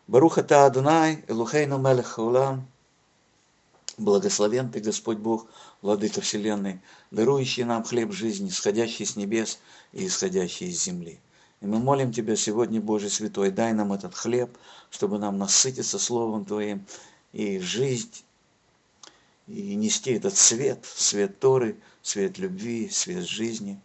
Барух ата Адонай, Элохейну мелех хаолам. Благословен Ты, Господь Бог, Владыка Вселенной, дарующий нам хлеб жизни, сходящий с небес и исходящий из земли. И мы молим Тебя сегодня, Боже Святой, дай нам этот хлеб, чтобы нам насытиться Словом Твоим и жить, и нести этот свет, свет Торы, свет любви, свет жизни.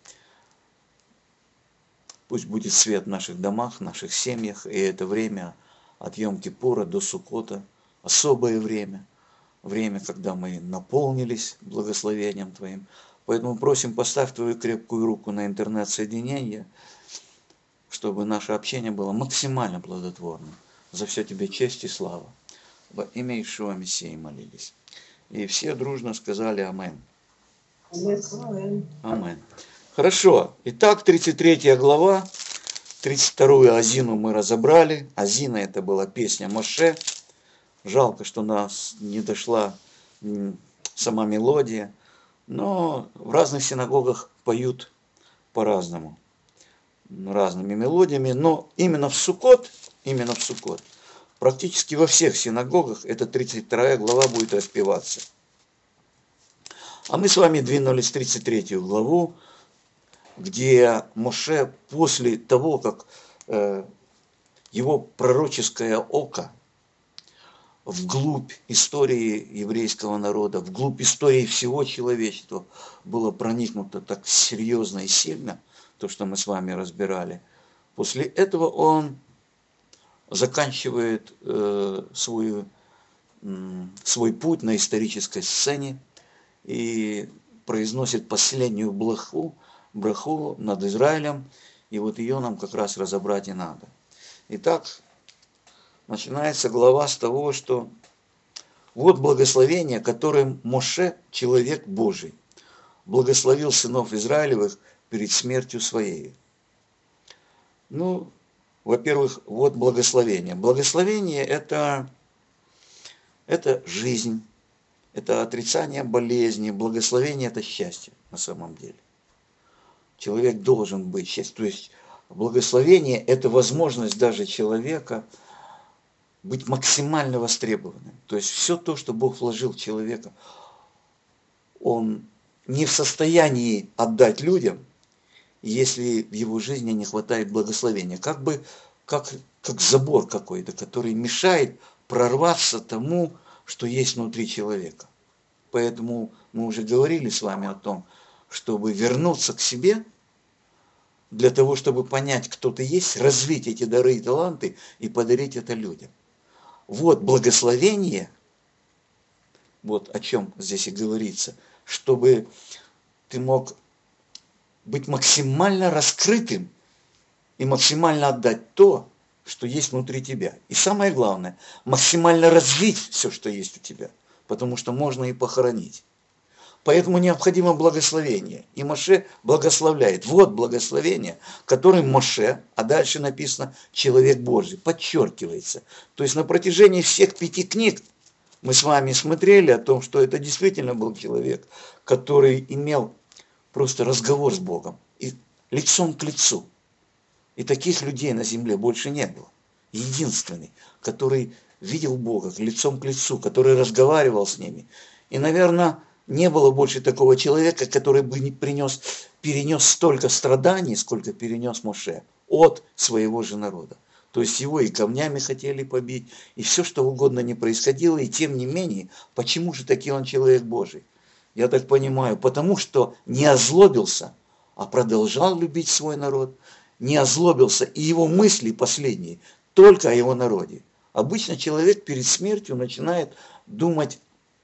Пусть будет свет в наших домах, в наших семьях, и это время от Йом-Кипура до Суккота, особое время, когда мы наполнились благословением Твоим. Поэтому просим, поставь Твою крепкую руку на интернет-соединение, чтобы наше общение было максимально плодотворным. За все Тебе честь и слава. Во имя Иешуа Мессии молились. И все дружно сказали Амин. Амин. Хорошо. Итак, 33 глава, 32-ю Азину мы разобрали. Азина — это была песня Моше. Жалко, что у нас не дошла сама мелодия. Но в разных синагогах поют по-разному, разными мелодиями. Но именно в Суккот, практически во всех синагогах эта 32 глава будет распеваться. А мы с вами двинулись в 33 главу, где Моше после того, как его пророческое око вглубь истории еврейского народа, вглубь истории всего человечества было проникнуто так серьезно и сильно, то, что мы с вами разбирали. После этого он заканчивает свой путь на исторической сцене и произносит последнюю браху над Израилем, и вот ее нам как раз разобрать и надо. Итак, начинается глава с того, что вот благословение, которым Моше, человек Божий, благословил сынов Израилевых перед смертью своей. Ну, во-первых, вот благословение. Благословение – это жизнь, это отрицание болезни, благословение – это счастье на самом деле. Человек должен быть счастлив. То есть благословение – это возможность даже человека быть максимально востребованным. То есть все то, что Бог вложил в человека, он не в состоянии отдать людям, если в его жизни не хватает благословения. Как забор какой-то, который мешает прорваться тому, что есть внутри человека. Поэтому мы уже говорили с вами о том, чтобы вернуться к себе, для того, чтобы понять, кто ты есть, развить эти дары и таланты и подарить это людям. Вот благословение, вот о чем здесь и говорится, чтобы ты мог быть максимально раскрытым и максимально отдать то, что есть внутри тебя. И самое главное, максимально развить все, что есть у тебя, потому что можно и похоронить. Поэтому необходимо благословение. И Моше благословляет. Вот благословение, которым Моше, а дальше написано «человек Божий», подчеркивается. То есть на протяжении всех 5 книг мы с вами смотрели о том, что это действительно был человек, который имел просто разговор с Богом и лицом к лицу. И таких людей на земле больше не было. Единственный, который видел Бога лицом к лицу, который разговаривал с ними. И, наверное, не было больше такого человека, который бы перенес столько страданий, сколько перенес Моше от своего же народа. То есть его и камнями хотели побить, и все, что угодно не происходило, и тем не менее, почему же таки он человек Божий? Я так понимаю, потому что не озлобился, а продолжал любить свой народ, не озлобился, и его мысли последние только о его народе. Обычно человек перед смертью начинает думать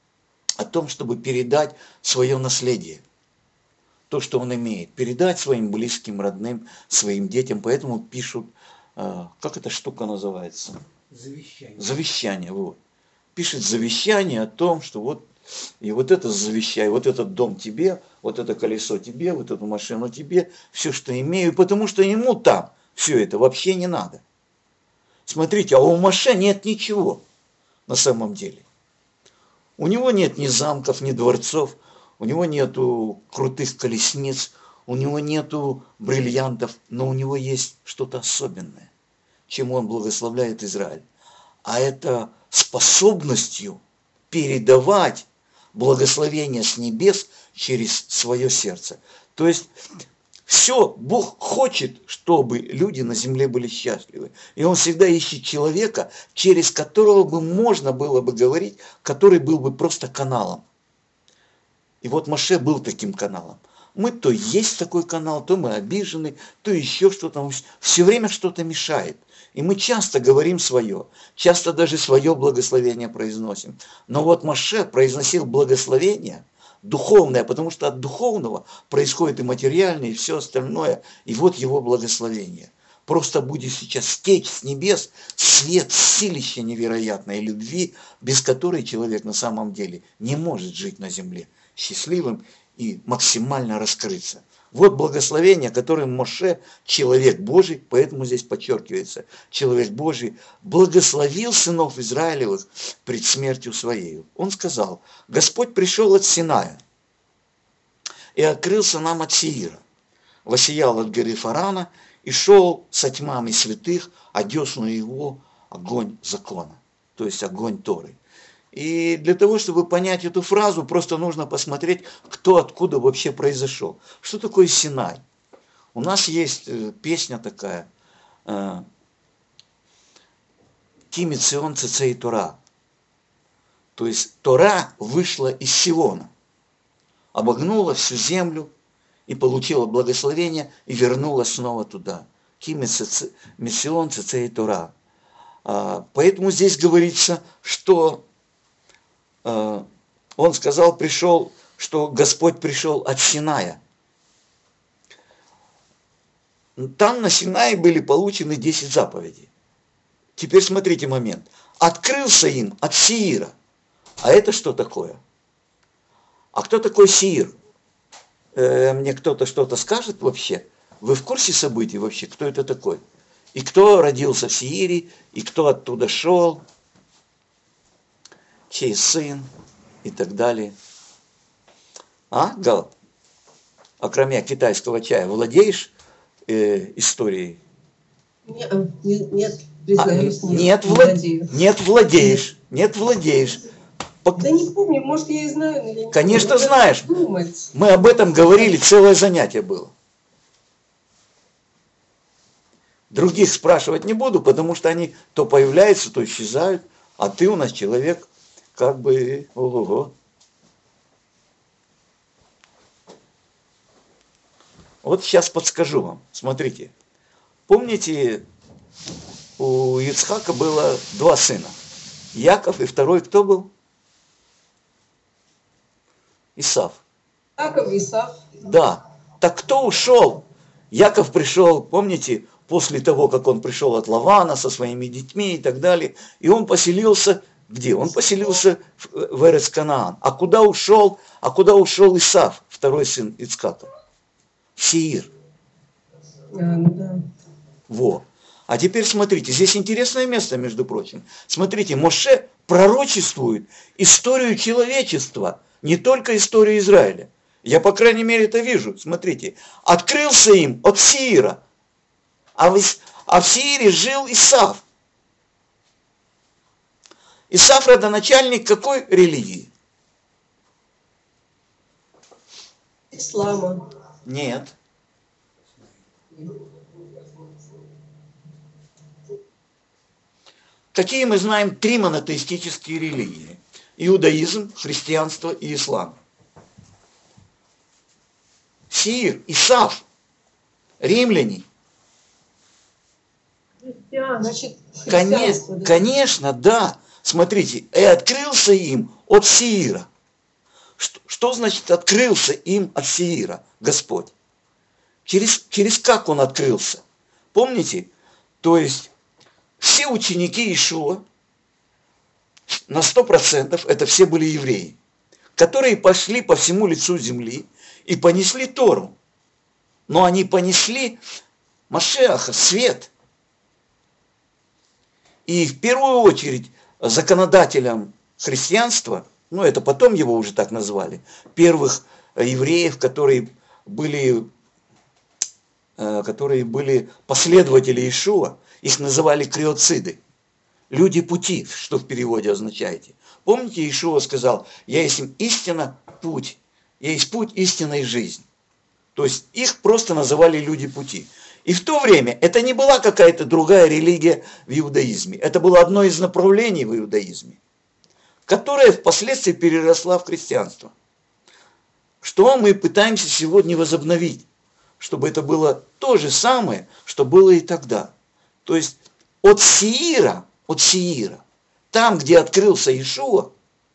о том, чтобы передать свое наследие, то, что он имеет, передать своим близким, родным, своим детям. Поэтому пишут, как эта штука называется? Завещание. Завещание, вот. Пишет завещание о том, что вот, и вот это завещай, вот этот дом тебе, вот это колесо тебе, вот эту машину тебе, все, что имею, потому что ему там все это вообще не надо. Смотрите, а у Моше нет ничего на самом деле. У него нет ни замков, ни дворцов, у него нету крутых колесниц, у него нету бриллиантов, но у него есть что-то особенное, чем он благословляет Израиль. а это способностью передавать благословение с небес через свое сердце. То есть все, Бог хочет, чтобы люди на земле были счастливы. И Он всегда ищет человека, через которого бы можно было бы говорить, который был бы просто каналом. И вот Моше был таким каналом. Мы то есть такой канал, то мы обижены, то еще что-то. Все время что-то мешает. И мы часто говорим свое, часто даже свое благословение произносим. Но вот Моше произносил благословение духовное, потому что от духовного происходит и материальное, и все остальное. И вот его благословение. Просто будет сейчас течь с небес свет, силища невероятной любви, без которой человек на самом деле не может жить на земле счастливым и максимально раскрыться. Вот благословение, которым Моше, человек Божий, поэтому здесь подчеркивается, человек Божий, благословил сынов Израилевых пред смертью своею. Он сказал: Господь пришел от Синая и открылся нам от Сеира, воссиял от горы Фарана и шел со тьмами святых, а десну его огонь закона, то есть огонь Торы. И для того, чтобы понять эту фразу, просто нужно посмотреть, кто откуда вообще произошел. Что такое Синай? У нас есть песня такая «Ки Цион цецей Тора». То есть Тора вышла из Сиона, обогнула всю землю и получила благословение и вернулась снова туда. «Ки Цион цецей Тора». Поэтому здесь говорится, что он сказал, что Господь пришел от Синая. Там на Синае были получены 10 заповедей. Теперь смотрите момент. Открылся им от Сеира. А это что такое? А кто такой Сеир? Мне кто-то что-то скажет вообще? Вы в курсе событий вообще? Кто это такой? И кто родился в Сеире? И кто оттуда шел? Чей сын и так далее. Гал? Кроме китайского чая, владеешь историей? Нет, признаюсь, нет. Нет, владеешь. Да не помню, может, я и знаю, но я не Конечно, помню. знаешь. Думать. Мы об этом говорили, целое занятие было. Других спрашивать не буду, потому что они то появляются, то исчезают, а ты у нас человек как бы ого-го. Вот сейчас подскажу вам. Смотрите. Помните, у Ицхака было 2 сына. Яков и второй кто был? Исав. Яков, Исав. Да. Так кто ушел? Яков пришел, помните, после того, как он пришел от Лавана со своими детьми и так далее, и он поселился где? Он поселился в Эрец Канаан. А куда ушел Исав, второй сын Ицхака? В Сеир. Да. Во. А теперь смотрите, здесь интересное место, между прочим. Смотрите, Моше пророчествует историю человечества, не только историю Израиля. Я, по крайней мере, это вижу. Смотрите, открылся им от Сеира, а в Сеире жил Исав. Исав родоначальник какой религии? Ислама. Нет. Какие мы знаем 3 монотеистические религии? Иудаизм, христианство и ислам. Сеир, Исав, римляне. Значит, христианство, да? Конечно, да. Смотрите, и открылся им от Сеира. Что значит открылся им от Сеира, Господь? Через как он открылся? Помните? То есть все ученики Иешуа на 100% это все были евреи, которые пошли по всему лицу земли и понесли Тору. Но они понесли Машеаха, свет. И в первую очередь законодателям христианства, это потом его уже так назвали, первых евреев, которые были последователи Иешуа, их называли криоциды. люди пути, что в переводе означает. Помните, Иешуа сказал, я есть истина, путь, я есть путь, истина и жизнь. То есть их просто называли люди пути. И в то время это не была какая-то другая религия в иудаизме. Это было одно из направлений в иудаизме, которое впоследствии переросла в христианство. Что мы пытаемся сегодня возобновить, чтобы это было то же самое, что было и тогда. То есть от Сиира, там, где открылся Иешуа,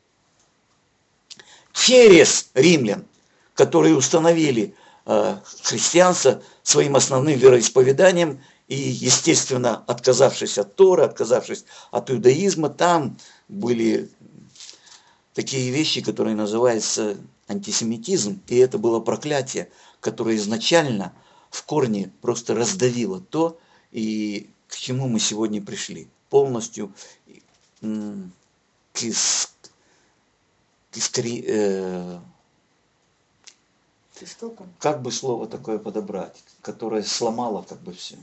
через римлян, которые установили христианство своим основным вероисповеданием и, естественно, отказавшись от Торы, отказавшись от иудаизма, там были такие вещи, которые называются антисемитизм, и это было проклятие, которое изначально в корне просто раздавило то, и к чему мы сегодня пришли. Полностью как бы слово такое подобрать, которое сломало как бы все.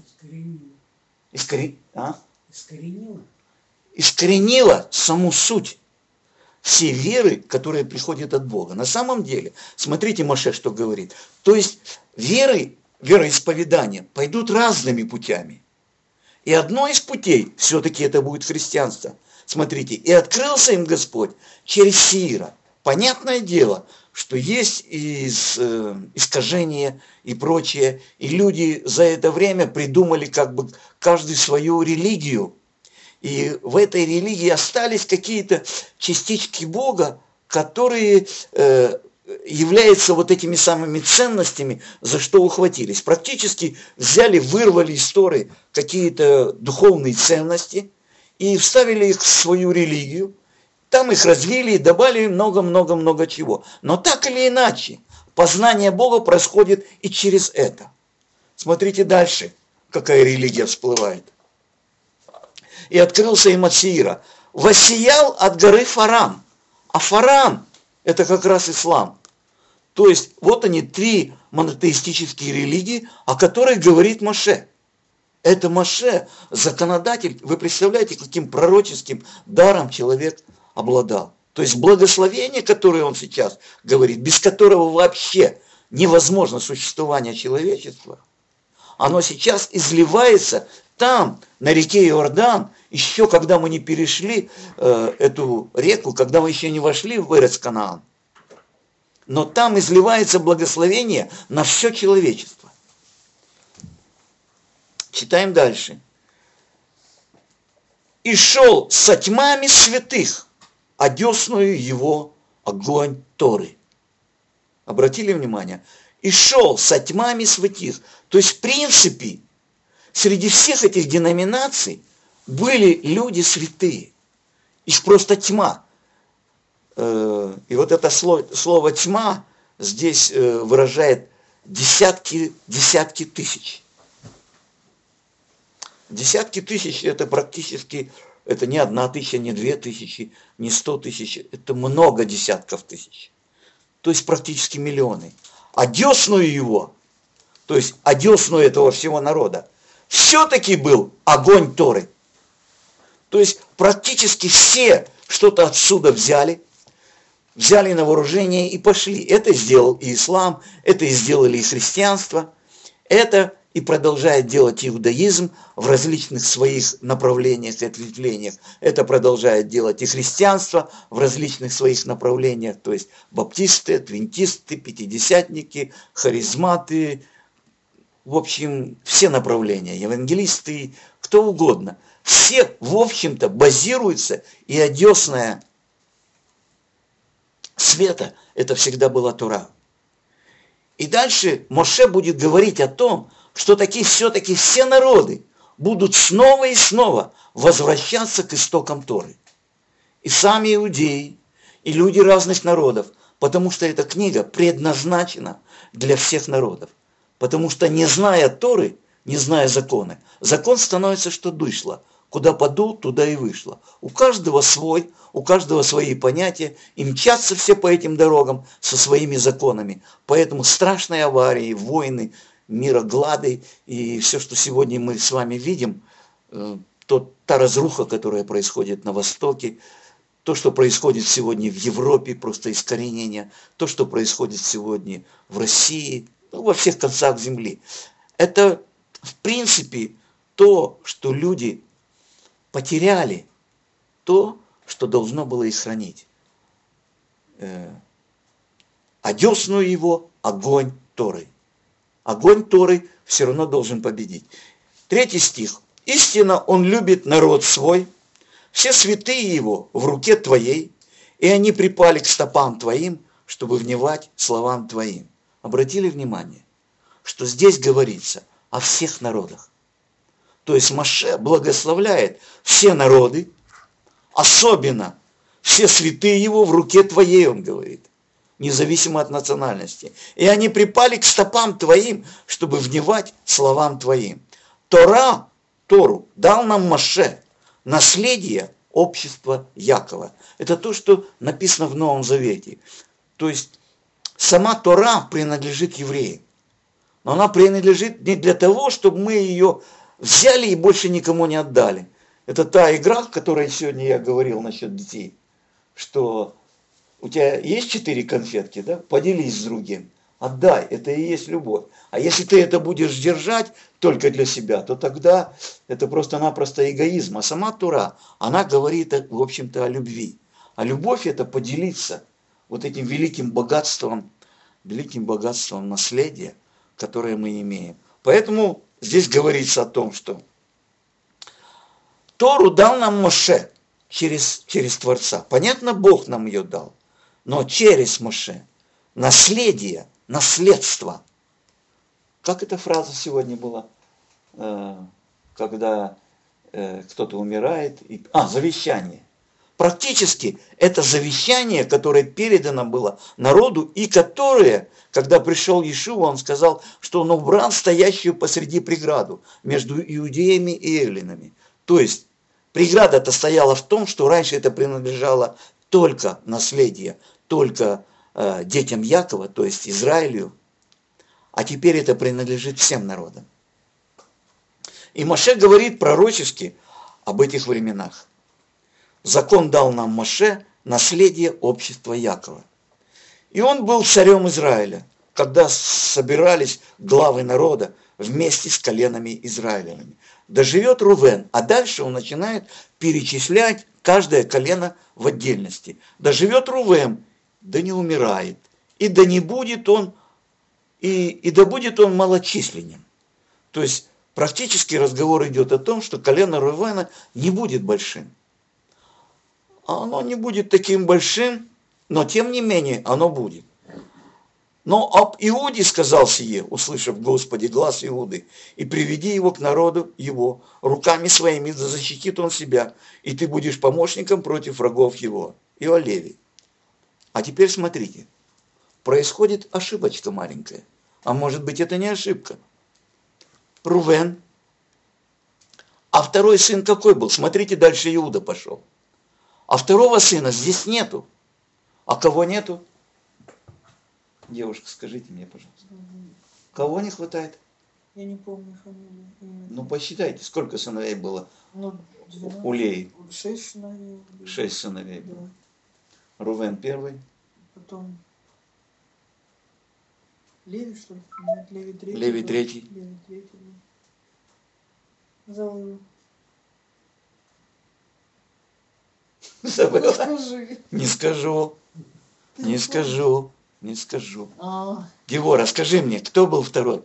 Искоренило саму суть всей веры, которая приходит от Бога. На самом деле, смотрите, Моше, что говорит. То есть вероисповедания пойдут разными путями. И одно из путей, все-таки это будет христианство. Смотрите, и открылся им Господь через Сиира. Понятное дело, что есть искажения и прочее. И люди за это время придумали как бы каждый свою религию. И в этой религии остались какие-то частички Бога, которые являются вот этими самыми ценностями, за что ухватились. Практически взяли, вырвали из Торы какие-то духовные ценности и вставили их в свою религию. Там их развили и добавили много-много-много чего. Но так или иначе, познание Бога происходит и через это. Смотрите дальше, какая религия всплывает. И открылся им от Сиира. Воссиял от горы Фаран. А Фаран – это как раз ислам. То есть вот они, 3 монотеистические религии, о которых говорит Моше. Это Моше, законодатель. Вы представляете, каким пророческим даром человек обладал. То есть благословение, которое он сейчас говорит, без которого вообще невозможно существование человечества, оно сейчас изливается там, на реке Иордан, еще когда мы не перешли эту реку, когда мы еще не вошли в Эрец Канаан. Но там изливается благословение на все человечество. Читаем дальше. «И шел со тьмами святых, одесную его огонь Торы». Обратили внимание? «И шел со тьмами святых». То есть, в принципе, среди всех этих деноминаций были люди святые. Их просто тьма. И вот это слово «тьма» здесь выражает десятки тысяч. Десятки тысяч – это практически, это не 1 тысяча, не 2 тысячи, не 100 тысяч, это много десятков тысяч. То есть практически миллионы. А десную его, то есть одесную этого всего народа, все-таки был огонь Торы. То есть практически все что-то отсюда взяли на вооружение и пошли. Это сделал и ислам, это и сделали и христианство, это и продолжает делать иудаизм в различных своих направлениях и ответвлениях. Это продолжает делать и христианство в различных своих направлениях, то есть баптисты, адвентисты, пятидесятники, харизматы, в общем, все направления, евангелисты, кто угодно. Все, в общем-то, базируются, и одесная света – это всегда была Тора. И дальше Моше будет говорить о том, что все-таки все народы будут снова и снова возвращаться к истокам Торы. И сами иудеи, и люди разных народов, потому что эта книга предназначена для всех народов. Потому что не зная Торы, не зная закона, закон становится, что дышло. Куда подул, туда и вышло. У каждого свои понятия, и мчатся все по этим дорогам со своими законами. Поэтому страшные аварии, войны, мироглады и все, что сегодня мы с вами видим, то та разруха, которая происходит на Востоке, то, что происходит сегодня в Европе, просто искоренение, то, что происходит сегодня в России, ну, во всех концах земли. Это, в принципе, то, что люди потеряли, то, что должно было их хранить. Одесную его огонь Торы. Огонь Торы все равно должен победить. 3 стих. «Истинно он любит народ свой, все святые его в руке твоей, и они припали к стопам твоим, чтобы внимать словам твоим». Обратили внимание, что здесь говорится о всех народах. То есть Моше благословляет все народы, особенно все святые его в руке твоей, он говорит, независимо от национальности. И они припали к стопам твоим, чтобы внимать словам твоим. Тору дал нам Моше, наследие общества Якова. Это то, что написано в Новом Завете. То есть сама Тора принадлежит евреям. Но она принадлежит не для того, чтобы мы ее взяли и больше никому не отдали. Это та игра, о которой сегодня я говорил насчет детей, что у тебя есть 4 конфетки, да? Поделись с другим, отдай, это и есть любовь. А если ты это будешь держать только для себя, то тогда это просто-напросто эгоизм. А сама Тора, она говорит, в общем-то, о любви. А любовь – это поделиться вот этим великим богатством наследия, которое мы имеем. Поэтому здесь говорится о том, что Тору дал нам Моше через Творца. Понятно, Бог нам ее дал. Но через Моше. Наследие, наследство. Как эта фраза сегодня была? Когда кто-то умирает. Завещание. Практически это завещание, которое передано было народу, и которое, когда пришел Иешуа, он сказал, что он убрал стоящую посреди преграду между иудеями и эллинами. То есть преграда-то стояла в том, что раньше это принадлежало только наследие, только детям Якова, то есть Израилю, а теперь это принадлежит всем народам. И Моше говорит пророчески об этих временах. Закон дал нам Моше, наследие общества Якова. И он был царем Израиля, когда собирались главы народа вместе с коленами Израилевыми. Доживет Рувен, а дальше он начинает перечислять каждое колено в отдельности. Доживет Рувен, да не умирает, и да не будет он, и да будет он малочисленен. То есть практически разговор идет о том, что колено Рувена не будет большим. Оно не будет таким большим, но тем не менее оно будет. Но об Иуде сказал сие, услышав Господи глас Иуды, и приведи его к народу его, руками своими да защитит он себя, и ты будешь помощником против врагов его. И о Леве. А теперь смотрите, происходит ошибочка маленькая, а может быть это не ошибка. Рувен, а второй сын какой был? Смотрите, дальше Иуда пошел. А второго сына здесь нету. А кого нету? Девушка, скажите мне, пожалуйста. Кого не хватает? Я не помню фамилию. Ну, посчитайте, сколько сыновей было 12, у Леи? 6 сыновей. 6 сыновей Да. было. Рувен первый. Потом Леви, что ли? Нет, Леви третий. Леви третий. Леви третий, да. Забыл. Забыла? Расскажи. Не скажу. Не скажу. Не скажу. А, Девора, скажи мне, кто был второй?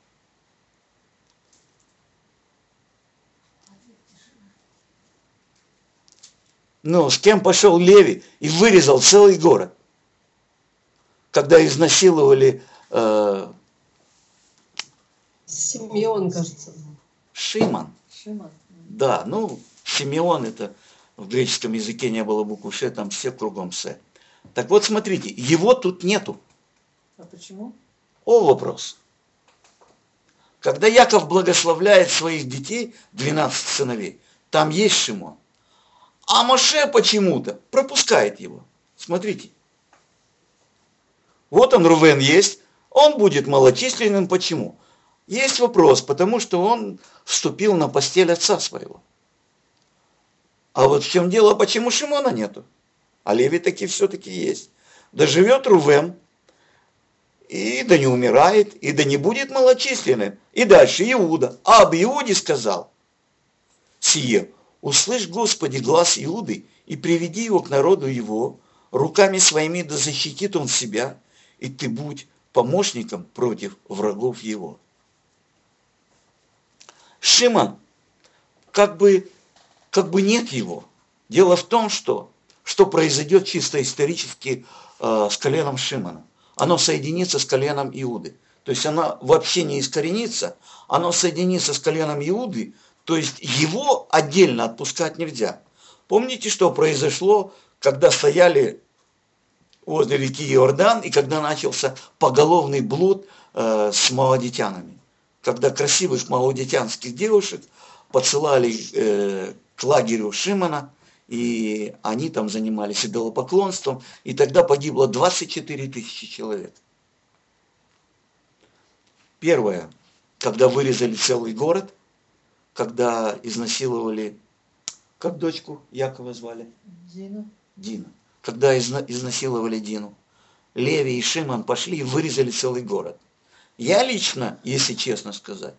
Ну, с кем пошел Леви и вырезал целый город? Когда изнасиловали Симеон, кажется. Шимон. Шимон. Да, ну, Симеон это в греческом языке не было буквы Ш, там все кругом С. Так вот, смотрите, его тут нету. А почему? Вопрос. Когда Яков благословляет своих детей, 12 сыновей, там есть Шимон. А Моше почему-то пропускает его. Смотрите. Вот он, Рувен, есть. Он будет малочисленным. Почему? Есть вопрос, потому что он вступил на постель отца своего. А вот в чем дело, почему Шимона нету? А Леви таки все-таки есть. Да живет Рувен, и да не умирает, и да не будет малочисленным. И дальше Иуда. А об Иуде сказал сие: услышь, Господи, глас Иуды, и приведи его к народу его, руками своими да защитит он себя, и ты будь помощником против врагов его. Шимон, как бы нет его. Дело в том, что произойдет чисто исторически с коленом Шимона. Оно соединится с коленом Иуды. То есть оно вообще не искоренится, оно соединится с коленом Иуды, то есть его отдельно отпускать нельзя. Помните, что произошло, когда стояли возле реки Иордан, и когда начался поголовный блуд с моавитянами? Когда красивых моавитянских девушек подсылали к лагерю Шимона, и они там занимались идолопоклонством, и тогда погибло 24 тысячи человек. Первое, когда вырезали целый город, когда изнасиловали, как дочку Якова звали? Дина. Когда изнасиловали Дину, Леви и Шимон пошли и вырезали целый город. Я лично, если честно сказать,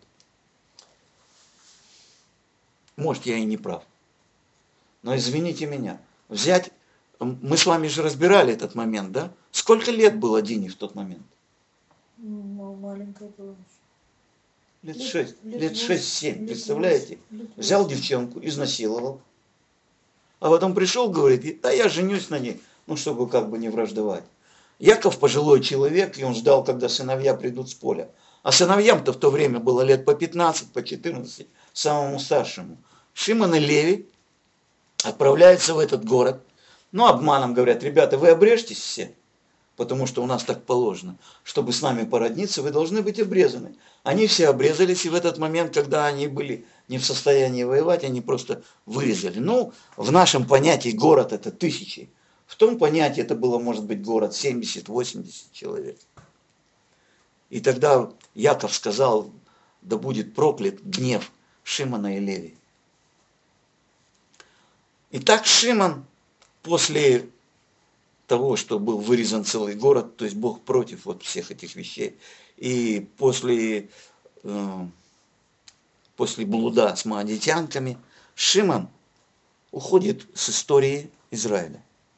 может, я и не прав, но извините меня, мы с вами же разбирали этот момент, да? Сколько лет было Дине в тот момент? Ну, маленькая была. Лет 6-7, представляете? Взял девчонку, изнасиловал, а потом пришел, говорит, да я женюсь на ней, ну, чтобы как бы не враждовать. Яков пожилой человек, и он ждал, когда сыновья придут с поля. А сыновьям-то в то время было лет по 15, по 14, самому старшему. Шимон и Леви отправляются в этот город. Ну, обманом говорят, ребята, вы обрежьтесь все, потому что у нас так положено. Чтобы с нами породниться, вы должны быть обрезаны. Они все обрезались, и в этот момент, когда они были не в состоянии воевать, они просто вырезали. Ну, в нашем понятии город это тысячи. В том понятии это было, может быть, город 70-80 человек. И тогда Яков сказал, да будет проклят гнев Шимона и Леви. Итак, Шимон после того, что был вырезан целый город, то есть Бог против вот всех этих вещей, и после блуда с моавитянками, Шимон уходит с истории Израиля.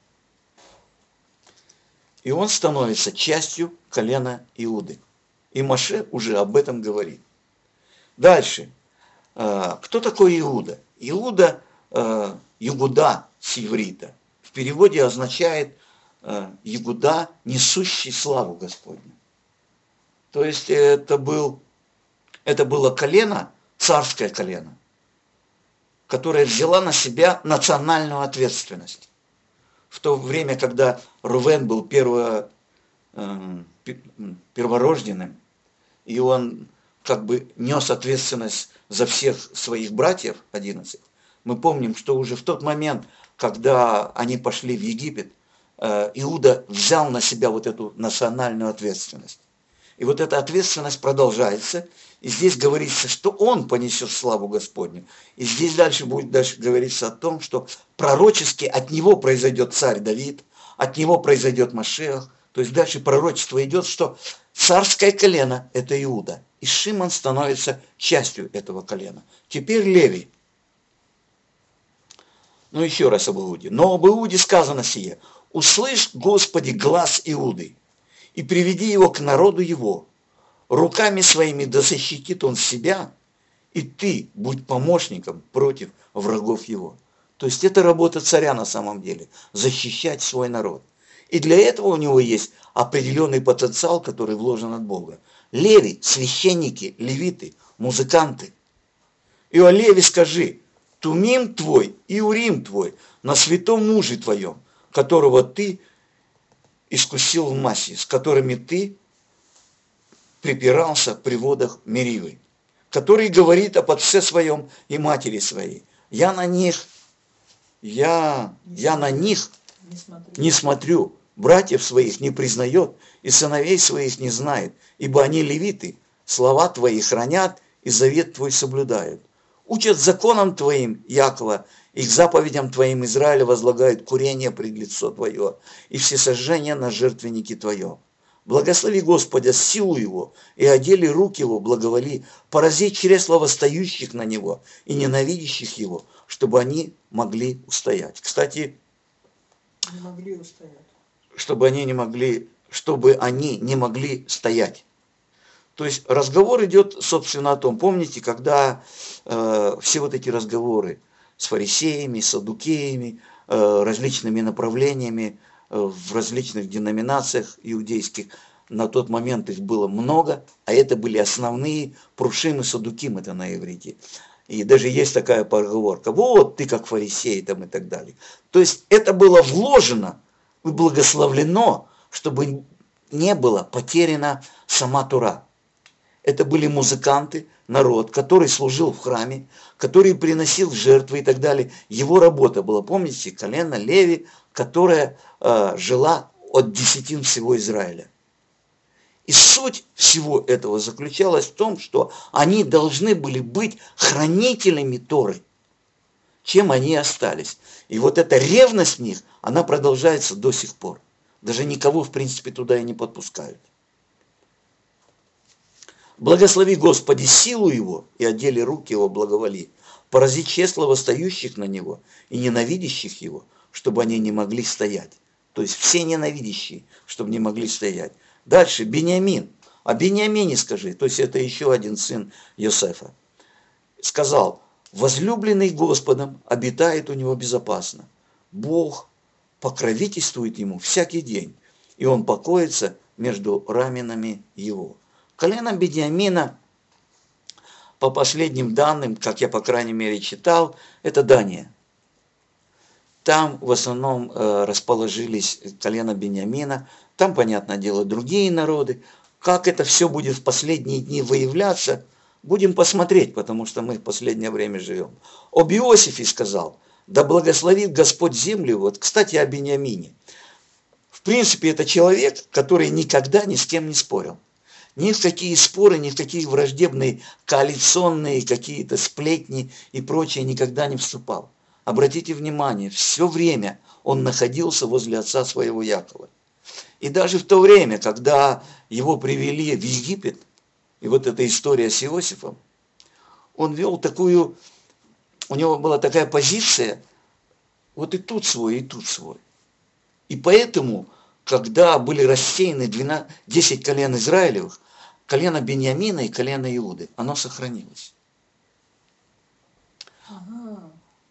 И он становится частью колена Иуды. И Моше уже об этом говорит. Дальше. Кто такой Иуда? Иуда, Ягуда с иврита, в переводе означает Ягуда, несущий славу Господню. То есть это было колено, царское колено, которое взяло на себя национальную ответственность. В то время, когда Рувен был перворожденным, и он как бы нес ответственность за всех своих братьев, 11, мы помним, что уже в тот момент, когда они пошли в Египет, Иуда взял на себя вот эту национальную ответственность. И вот эта ответственность продолжается. И здесь говорится, что он понесет славу Господню. И здесь дальше будет говориться о том, что пророчески от него произойдет царь Давид, от него произойдет Машиах. То есть дальше пророчество идет, что царское колено – это Иуда. И Шимон становится частью этого колена. Теперь Леви. Ну еще раз об Иуде. Но об Иуде сказано сие: услышь, Господи, глас Иуды, и приведи его к народу его. Руками своими да защитит он себя, и ты будь помощником против врагов его. То есть это работа царя на самом деле, защищать свой народ. И для этого у него есть определенный потенциал, который вложен от Бога. Леви, священники, левиты, музыканты. И о Леви скажи: Тумим твой и Урим твой на святом муже твоем, которого ты искусил в массе, с которыми ты припирался при водах Меривы, который говорит об отце своем и матери своей. Я на них не смотрю, братьев своих не признает, и сыновей своих не знает, ибо они левиты, слова твои хранят и завет твой соблюдают. Учат законам твоим, Якова, И к заповедям твоим Израиль возлагает курение пред лицо твое, и всесожжение на жертвеннике твоем. Благослови Господа силу его, и одели рук его, благоволи, порази чресла восстающих на него и ненавидящих его, чтобы они могли устоять. Кстати, Не могли устоять. чтобы они не могли стоять. То есть разговор идет, собственно, о том, помните, когда все вот эти разговоры с фарисеями, саддукеями, различными направлениями в различных деноминациях иудейских, на тот момент их было много, а это были основные прушим и саддуким, это на иврите. И даже есть такая поговорка: вот ты как фарисей там и так далее. То есть это было вложено и благословлено, чтобы не было потеряна сама Тора. Это были музыканты, народ, который служил в храме, который приносил жертвы и так далее. Его работа была, помните, колено Леви, которая жила от десятин всего Израиля. И суть всего этого заключалась в том, что они должны были быть хранителями Торы, чем они остались. И вот эта ревность в них, она продолжается до сих пор. Даже никого, в принципе, туда и не подпускают. Благослови, Господи, силу его, и одели руки его, благоволи. Порази чесла восстающих на него и ненавидящих его, чтобы они не могли стоять. То есть все ненавидящие, чтобы не могли стоять. Дальше, Бениамин. О Бениамине скажи, то есть это еще один сын Йосефа. Сказал: возлюбленный Господом обитает у него безопасно. Бог покровительствует ему всякий день, и он покоится между раменами его. Колено Бениамина, по последним данным, как я, по крайней мере, читал, это Дания. Там в основном расположились колено Бениамина, там, понятное дело, другие народы. Как это все будет в последние дни выявляться, будем посмотреть, потому что мы в последнее время живем. Об Иосифе сказал: да благословит Господь землю. Вот, кстати, о Бениамине. В принципе, это человек, который никогда ни с кем не спорил. Ни в какие споры, ни в какие враждебные коалиционные какие-то сплетни и прочее никогда не вступал. Обратите внимание, все время он находился возле отца своего Якова. И даже в то время, когда его привели в Египет, и вот эта история с Иосифом, он вел такую, у него была такая позиция, вот и тут свой, и тут свой. И поэтому, когда были рассеяны 10 колен Израилевых, колено Беньямина и колено Иуды, оно сохранилось. Ага.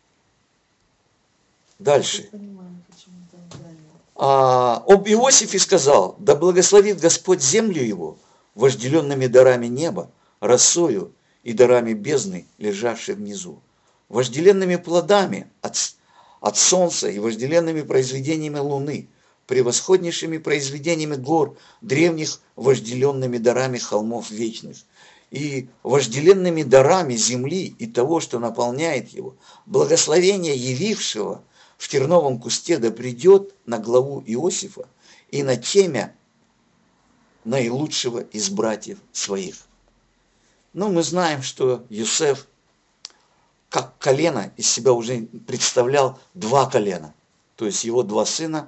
Дальше. Понимаю, почему там Дания. Об Иосифе сказал: да благословит Господь землю его вожделенными дарами неба, росою и дарами бездны, лежавшей внизу, вожделенными плодами от солнца и вожделенными произведениями луны, превосходнейшими произведениями гор, древних вожделенными дарами холмов вечных, и вожделенными дарами земли и того, что наполняет его, благословение явившего в терновом кусте да придет на главу Иосифа и на темя наилучшего из братьев своих. Но мы знаем, что Йосеф как колено из себя уже представлял два колена. То есть его два сына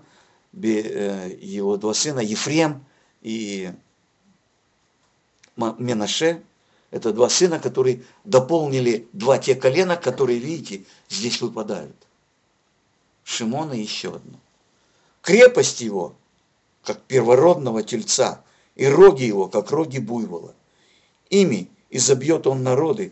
Ефрем и Менаше. Это два сына, которые дополнили два те колена, которые, видите, здесь выпадают. Шимон и еще одно. Крепость его, как первородного тельца, и роги его, как роги буйвола. Ими изобьет он народы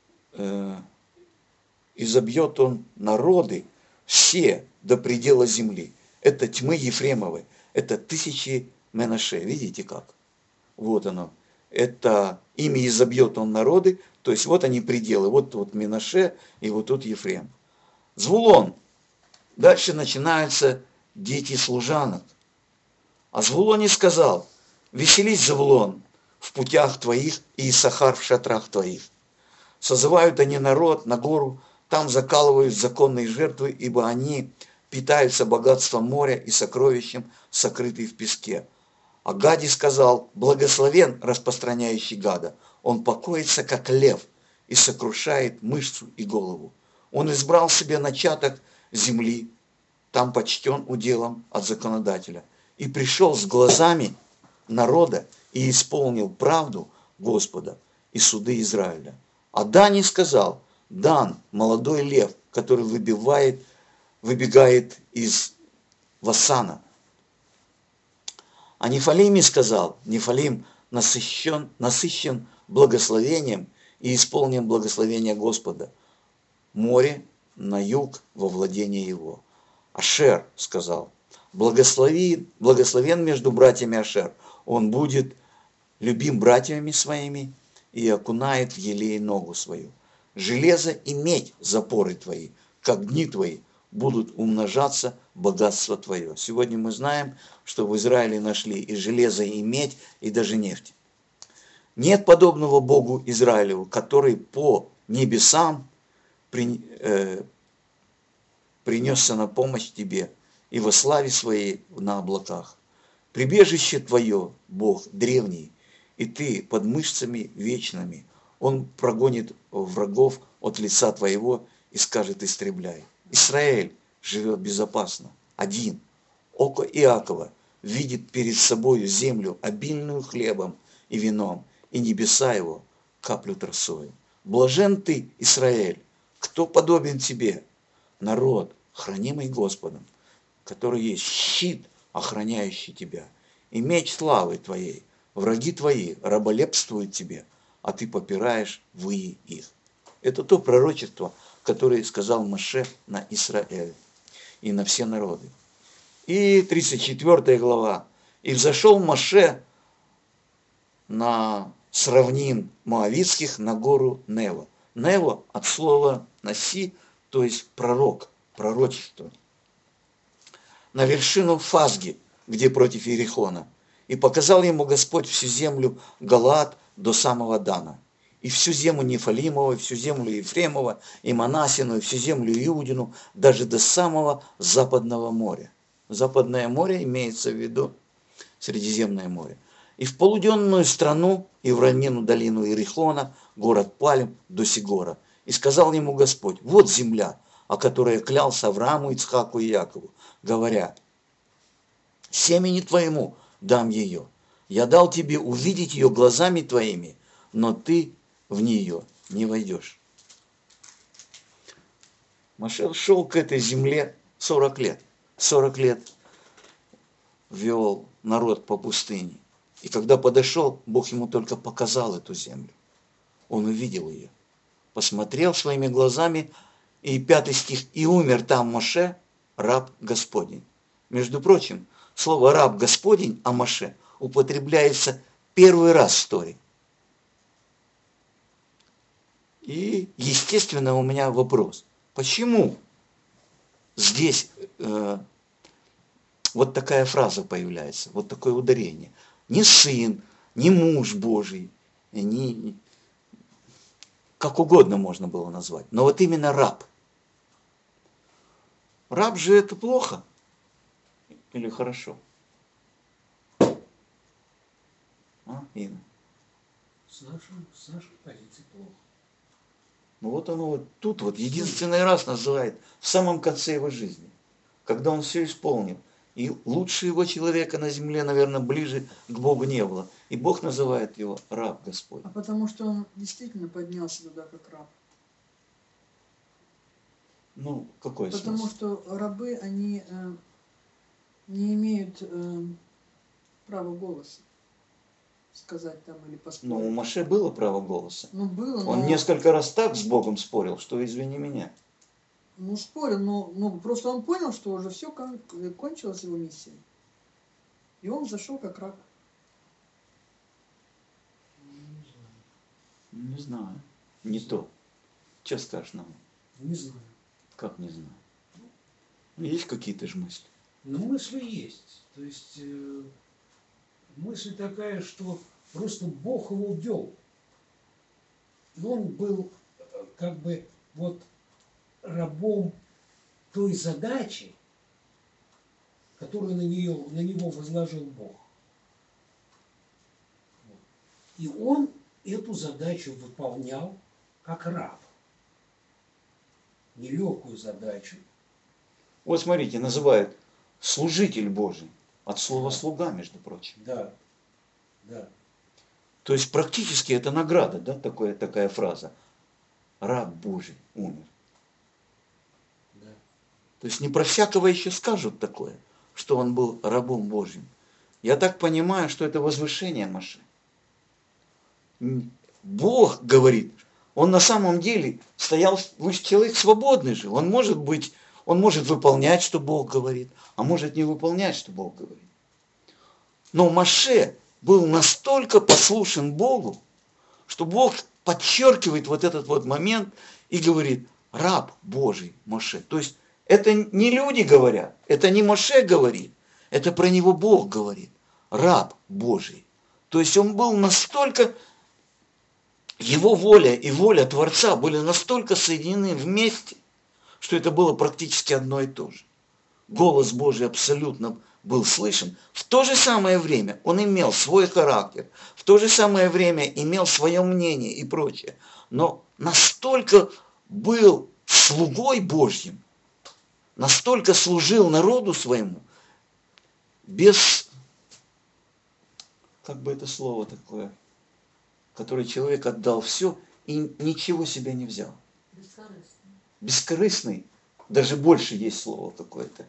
все до предела земли. Это тьмы Ефремовы, это тысячи Менаше. Видите как? Вот оно. Это ими изобьет он народы, то есть вот они пределы. Вот Менаше и вот тут Ефрем. Звулон. Дальше начинаются дети служанок. А Звулоне сказал: веселись, Завулон, в путях твоих, и Иссахар в шатрах твоих. Созывают они народ на гору, там закалывают законные жертвы, ибо они питаются богатством моря и сокровищем, сокрытым в песке. А Гади сказал: благословен распространяющий гада, он покоится, как лев, и сокрушает мышцу и голову. Он избрал себе начаток земли, там почтен уделом от законодателя, и пришел с глазами народа и исполнил правду Господа и суды Израиля. А Дани сказал: Дан, молодой лев, который выбегает из Вассана. А Нефалиме сказал: Нефалим насыщен благословением и исполнен благословения Господа. Море на юг во владение его. Ашер сказал: благословен между братьями Ашер. Он будет любим братьями своими и окунает в елей ногу свою. Железо и медь запоры твои, как дни твои, будут умножаться богатство твое. Сегодня мы знаем, что в Израиле нашли и железо, и медь, и даже нефть. Нет подобного Богу Израилеву, который по небесам принесся на помощь тебе и во славе своей на облаках. Прибежище твое, Бог древний, и ты под мышцами вечными. Он прогонит врагов от лица твоего и скажет: истребляй. Израиль живет безопасно, один. Око Иакова видит перед собою землю, обильную хлебом и вином, и небеса его каплют росою. Блажен ты, Израиль, кто подобен тебе? Народ, хранимый Господом, который есть щит, охраняющий тебя, и меч славы твоей. Враги твои раболепствуют тебе, а ты попираешь выи их. Это то пророчество, которое сказал Моше на Израиль и на все народы. И 34 глава. «И взошел Моше с равнин Моавитских на гору Нево». Нево от слова «наси», то есть пророк, пророчество. На вершину Фазги, где против Иерихона. И показал ему Господь всю землю Галаад до самого Дана. И всю землю Нефалимова, и всю землю Ефремова, и Манасину, и всю землю Иудину, даже до самого Западного моря. Западное море имеется в виду Средиземное море. И в полуденную страну, и в равнину долину Иерихона, город Пальм до Сигора. И сказал ему Господь: вот земля, о которой клялся Аврааму, Ицхаку и Якову, говоря: семени твоему дам ее. Я дал тебе увидеть ее глазами твоими, но ты в нее не войдешь. Моше шел к этой земле 40 лет. 40 лет вел народ по пустыне. И когда подошел, Бог ему только показал эту землю. Он увидел ее. Посмотрел своими глазами, и 5 стих: «И умер там Моше, раб Господень». Между прочим, слово «раб Господень» о Моше употребляется первый раз в истории. И, естественно, у меня вопрос. Почему здесь вот такая фраза появляется, вот такое ударение? Не сын, не муж Божий, не как угодно можно было назвать, но вот именно раб. Раб же это плохо или хорошо? Инна? С нашей позиции плохо. Ну вот оно вот тут вот единственный раз называет, в самом конце его жизни, когда он все исполнил. И лучше его человека на земле, наверное, ближе к Богу не было. И Бог называет его раб Господь. А потому что он действительно поднялся туда как раб. Ну, какой Потому смысл? что рабы, они не имеют права голоса сказать там или поспорить. Ну, у Моше было право голоса. Ну, было, но... Он несколько раз так с Богом спорил, что извини меня. Ну, спорил, но просто он понял, что уже все кончилась его миссия. И он зашел как раб. Не знаю. Не то. Что скажешь нам? Не знаю. Как не знаю? Есть какие-то же мысли? Но мысли есть. То есть мысль такая, что просто Бог его вел. Но он был как бы вот рабом той задачи, которую на него возложил Бог. И он эту задачу выполнял как раб. нелегкую задачу. Вот смотрите, называют служитель Божий. От слова Да. слуга, между прочим. Да, да. То есть практически это награда, да, такая фраза. Раб Божий умер. Да. То есть не про всякого еще скажут такое, что он был рабом Божьим. Я так понимаю, что это возвышение Моше. Бог говорит, он на самом деле стоял, человек свободный же, он может выполнять, что Бог говорит, а может не выполнять, что Бог говорит. Но Моше был настолько послушен Богу, что Бог подчеркивает вот этот вот момент и говорит, раб Божий Моше. То есть это не люди говорят, это не Моше говорит, это про него Бог говорит, раб Божий. То есть он был настолько, его воля и воля Творца были настолько соединены вместе, что это было практически одно и то же. Голос Божий абсолютно был слышен. В то же самое время он имел свой характер, в то же самое время имел свое мнение и прочее. Но настолько был слугой Божьим, настолько служил народу своему, без, как бы это слово такое, который человек отдал все и ничего себе не взял. Бескорыстный. Даже больше есть слово какое-то.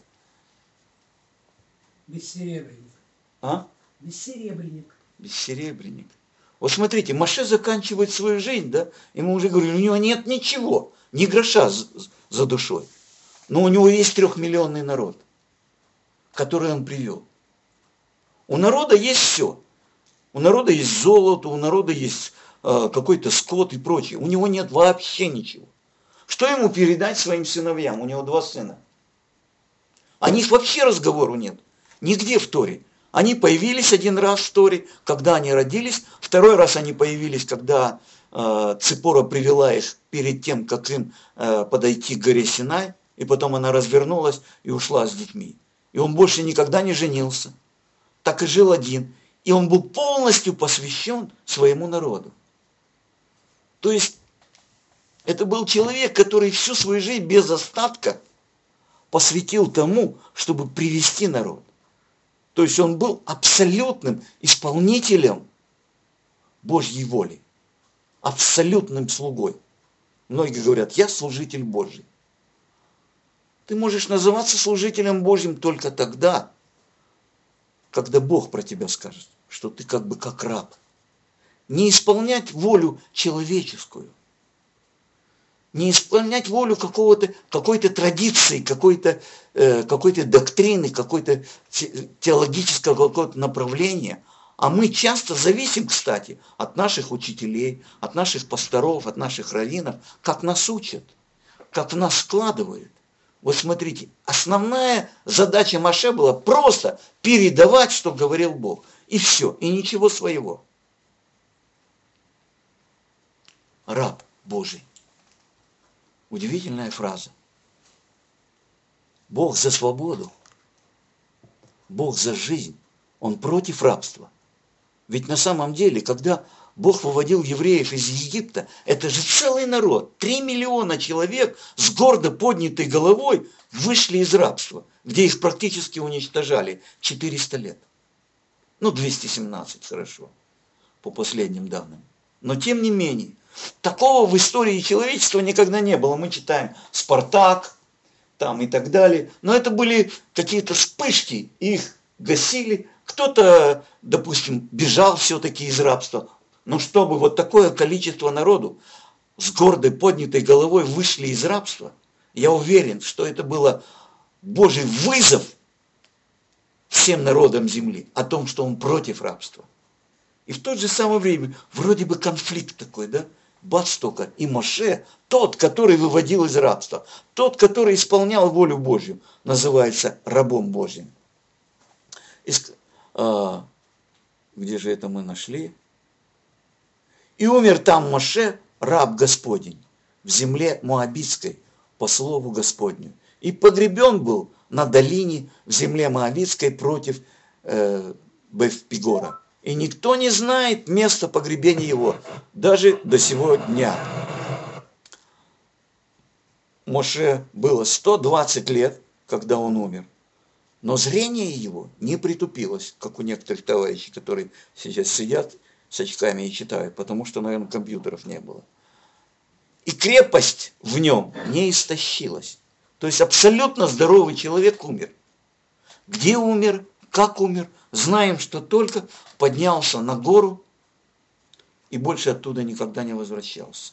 Бессеребренник. А? Бессеребренник. Бессеребренник. Вот смотрите, Моше заканчивает свою жизнь, да, и мы уже говорили, у него нет ничего, ни гроша за душой. Но у него есть 3-миллионный народ, который он привел. У народа есть все. У народа есть золото, у народа есть какой-то скот и прочее. У него нет вообще ничего. Что ему передать своим сыновьям? У него 2 сына. О них вообще разговору нет. Нигде в Торе. Они появились один раз в Торе, когда они родились. Второй раз они появились, когда Ципора привела их перед тем, как им подойти к горе Синай. И потом она развернулась и ушла с детьми. И он больше никогда не женился. Так и жил один. И он был полностью посвящен своему народу. То есть это был человек, который всю свою жизнь без остатка посвятил тому, чтобы привести народ. То есть он был абсолютным исполнителем Божьей воли. Абсолютным слугой. Многие говорят, я служитель Божий. Ты можешь называться служителем Божьим только тогда, когда Бог про тебя скажет, что ты как бы как раб. Не исполнять волю человеческую. Не исполнять волю какой-то традиции, какой-то доктрины, какой-то теологического какого-то направления. А мы часто зависим, кстати, от наших учителей, от наших пасторов, от наших раввинов, как нас учат, как в нас складывают. Вот смотрите, основная задача Моше была просто передавать, что говорил Бог. И все, и ничего своего. Раб Божий. Удивительная фраза. Бог за свободу. Бог за жизнь. Он против рабства. Ведь на самом деле, когда Бог выводил евреев из Египта, это же целый народ. 3 миллиона человек с гордо поднятой головой вышли из рабства, где их практически уничтожали 400 лет. 217, хорошо, по последним данным. Но тем не менее, такого в истории человечества никогда не было. Мы читаем «Спартак», там и так далее. Но это были какие-то вспышки, их гасили. Кто-то, допустим, бежал все-таки из рабства. Но чтобы вот такое количество народу с гордой поднятой головой вышли из рабства, я уверен, что это было Божий вызов всем народам земли о том, что он против рабства. И в то же самое время вроде бы конфликт такой, да? Бац только. И Моше, тот, который выводил из рабства, тот, который исполнял волю Божью, называется рабом Божьим. Где же это мы нашли? И умер там Моше, раб Господень, в земле Моабитской, по слову Господню. И погребен был на долине в земле Моабитской против Беф-Пигора. И никто не знает места погребения его, даже до сего дня. Моше было 120 лет, когда он умер. Но зрение его не притупилось, как у некоторых товарищей, которые сейчас сидят с очками и читают, потому что, наверное, компьютеров не было. И крепость в нем не истощилась. То есть абсолютно здоровый человек умер. Где умер, как умер, знаем, что только поднялся на гору и больше оттуда никогда не возвращался.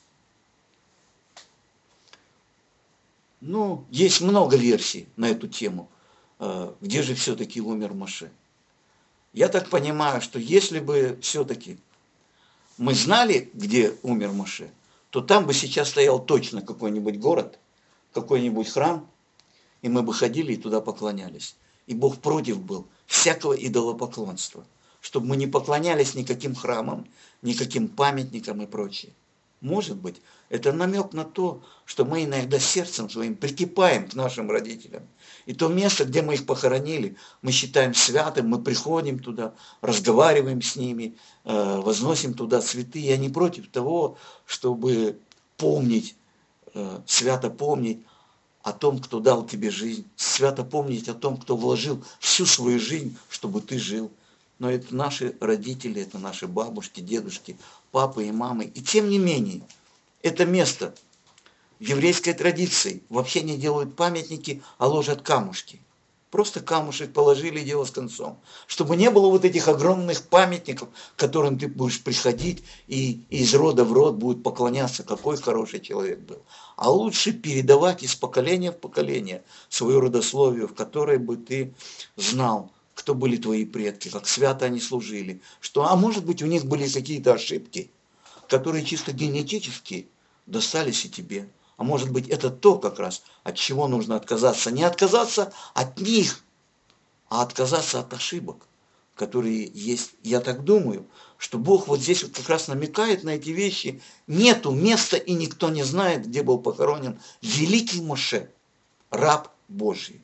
Ну, есть много версий на эту тему, где же все-таки умер Моше. Я так понимаю, что если бы все-таки мы знали, где умер Моше, то там бы сейчас стоял точно какой-нибудь город, какой-нибудь храм, и мы бы ходили и туда поклонялись. И Бог против был всякого идолопоклонства, чтобы мы не поклонялись никаким храмам, никаким памятникам и прочее. Может быть, это намек на то, что мы иногда сердцем своим прикипаем к нашим родителям. И то место, где мы их похоронили, мы считаем святым, мы приходим туда, разговариваем с ними, возносим туда цветы. Я не против того, чтобы помнить, свято помнить о том, кто дал тебе жизнь, свято помнить о том, кто вложил всю свою жизнь, чтобы ты жил. Но это наши родители, это наши бабушки, дедушки, папы и мамы. И тем не менее, это место в еврейской традиции вообще не делают памятники, а ложат камушки. Просто камушек положили, и дело с концом. Чтобы не было вот этих огромных памятников, к которым ты будешь приходить и из рода в род будет поклоняться, какой хороший человек был. А лучше передавать из поколения в поколение свою родословие, в которой бы ты знал, кто были твои предки, как свято они служили. Что, а может быть, у них были какие-то ошибки, которые чисто генетически достались и тебе. А может быть, это то как раз, от чего нужно отказаться. Не отказаться от них, а отказаться от ошибок, которые есть. Я так думаю, что Бог вот здесь вот как раз намекает на эти вещи. Нету места, и никто не знает, где был похоронен великий Моше, раб Божий.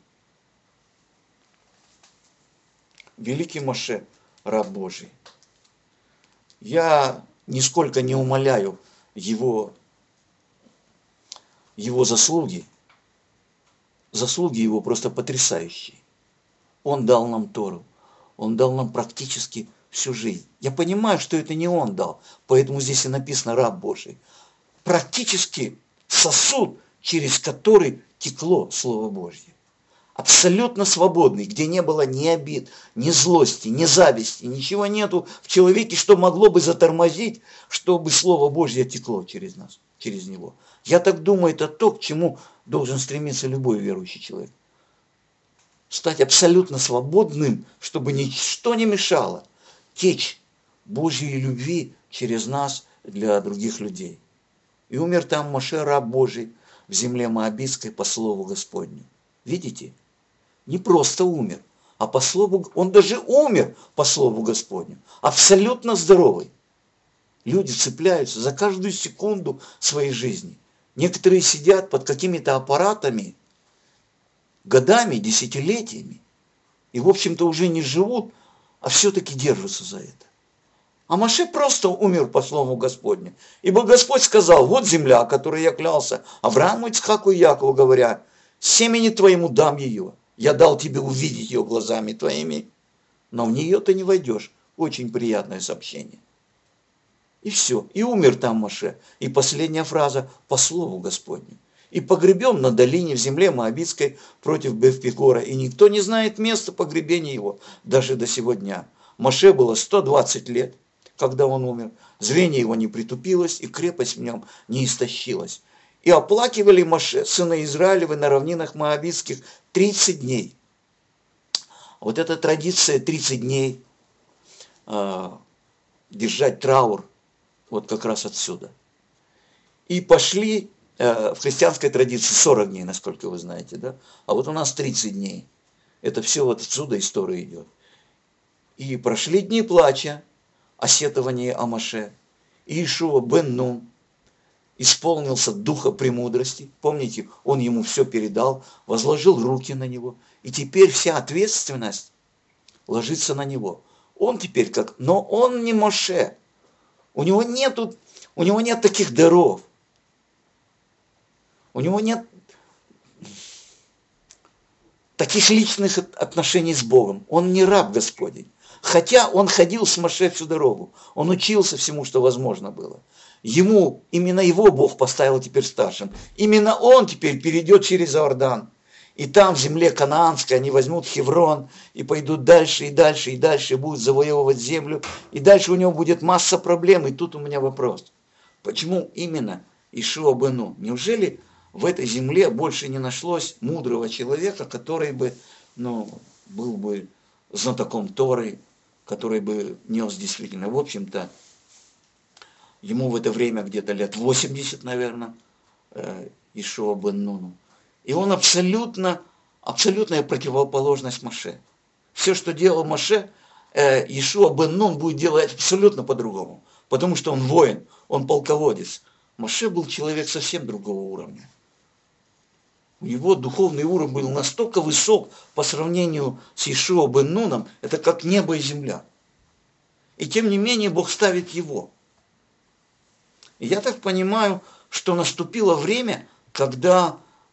Великий Моше, раб Божий. Я нисколько не умаляю его заслуги. Заслуги его просто потрясающие. Он дал нам Тору. Он дал нам практически всю жизнь. Я понимаю, что это не он дал, поэтому здесь и написано раб Божий. Практически сосуд, через который текло Слово Божье. Абсолютно свободный, где не было ни обид, ни злости, ни зависти, ничего нету в человеке, что могло бы затормозить, чтобы Слово Божье текло через нас, через него. Я так думаю, это то, к чему должен стремиться любой верующий человек. Стать абсолютно свободным, чтобы ничто не мешало течь Божьей любви через нас для других людей. И умер там Моше, раб Божий, в земле Моабитской по слову Господню. Видите? Не просто умер, а по слову, он даже умер по слову Господню. Абсолютно здоровый. Люди цепляются за каждую секунду своей жизни. Некоторые сидят под какими-то аппаратами годами, десятилетиями. И, в общем-то, уже не живут, а все-таки держатся за это. А Моше просто умер по слову Господню. Ибо Господь сказал, вот земля, которой я клялся Аврааму, Ицхаку и Якову, говоря, семени твоему дам ее. Я дал тебе увидеть ее глазами твоими, но в нее ты не войдешь. Очень приятное сообщение. И все. И умер там Моше. И последняя фраза по слову Господню. И погребен на долине в земле Моабитской против Бев-Пекора. И никто не знает места погребения его даже до сего дня. Моше было 120 лет, когда он умер. Зрение его не притупилось, и крепость в нем не истощилась. И оплакивали Моше, сына Израилевы, на равнинах Моабитских 30 дней. Вот эта традиция 30 дней держать траур, вот как раз отсюда. И пошли, в христианской традиции 40 дней, насколько вы знаете, да? А вот у нас 30 дней. Это все вот отсюда история идет. И прошли дни плача, о сетовании о Моше. И Иешуа бен Нун исполнился духа премудрости. Помните, он ему все передал, возложил руки на него. И теперь вся ответственность ложится на него. Он теперь как... Но он не Моше. У него нет таких даров. У него нет таких личных отношений с Богом. Он не раб Господень. Хотя он ходил с Моше всю дорогу. Он учился всему, что возможно было. Именно его Бог поставил теперь старшим. Именно он теперь перейдет через Иордан. И там, в земле Канаанской, они возьмут Хеврон и пойдут дальше, и дальше, и дальше, и будут завоевывать землю. И дальше у него будет масса проблем. И тут у меня вопрос. Почему именно Иешуа бен Нун? Неужели в этой земле больше не нашлось мудрого человека, который бы, был бы знатоком Торы, который бы нес действительно, в общем-то, ему в это время где-то лет 80, наверное, Иешуа бен Нуну. И он абсолютная противоположность Моше. Все, что делал Моше, Иешуа бен Нун будет делать абсолютно по-другому. Потому что он воин, он полководец. Моше был человек совсем другого уровня. У него духовный уровень был настолько высок по сравнению с Иешуа бен Нуном, это как небо и земля. И тем не менее Бог ставит его. И я так понимаю, что наступило время, когда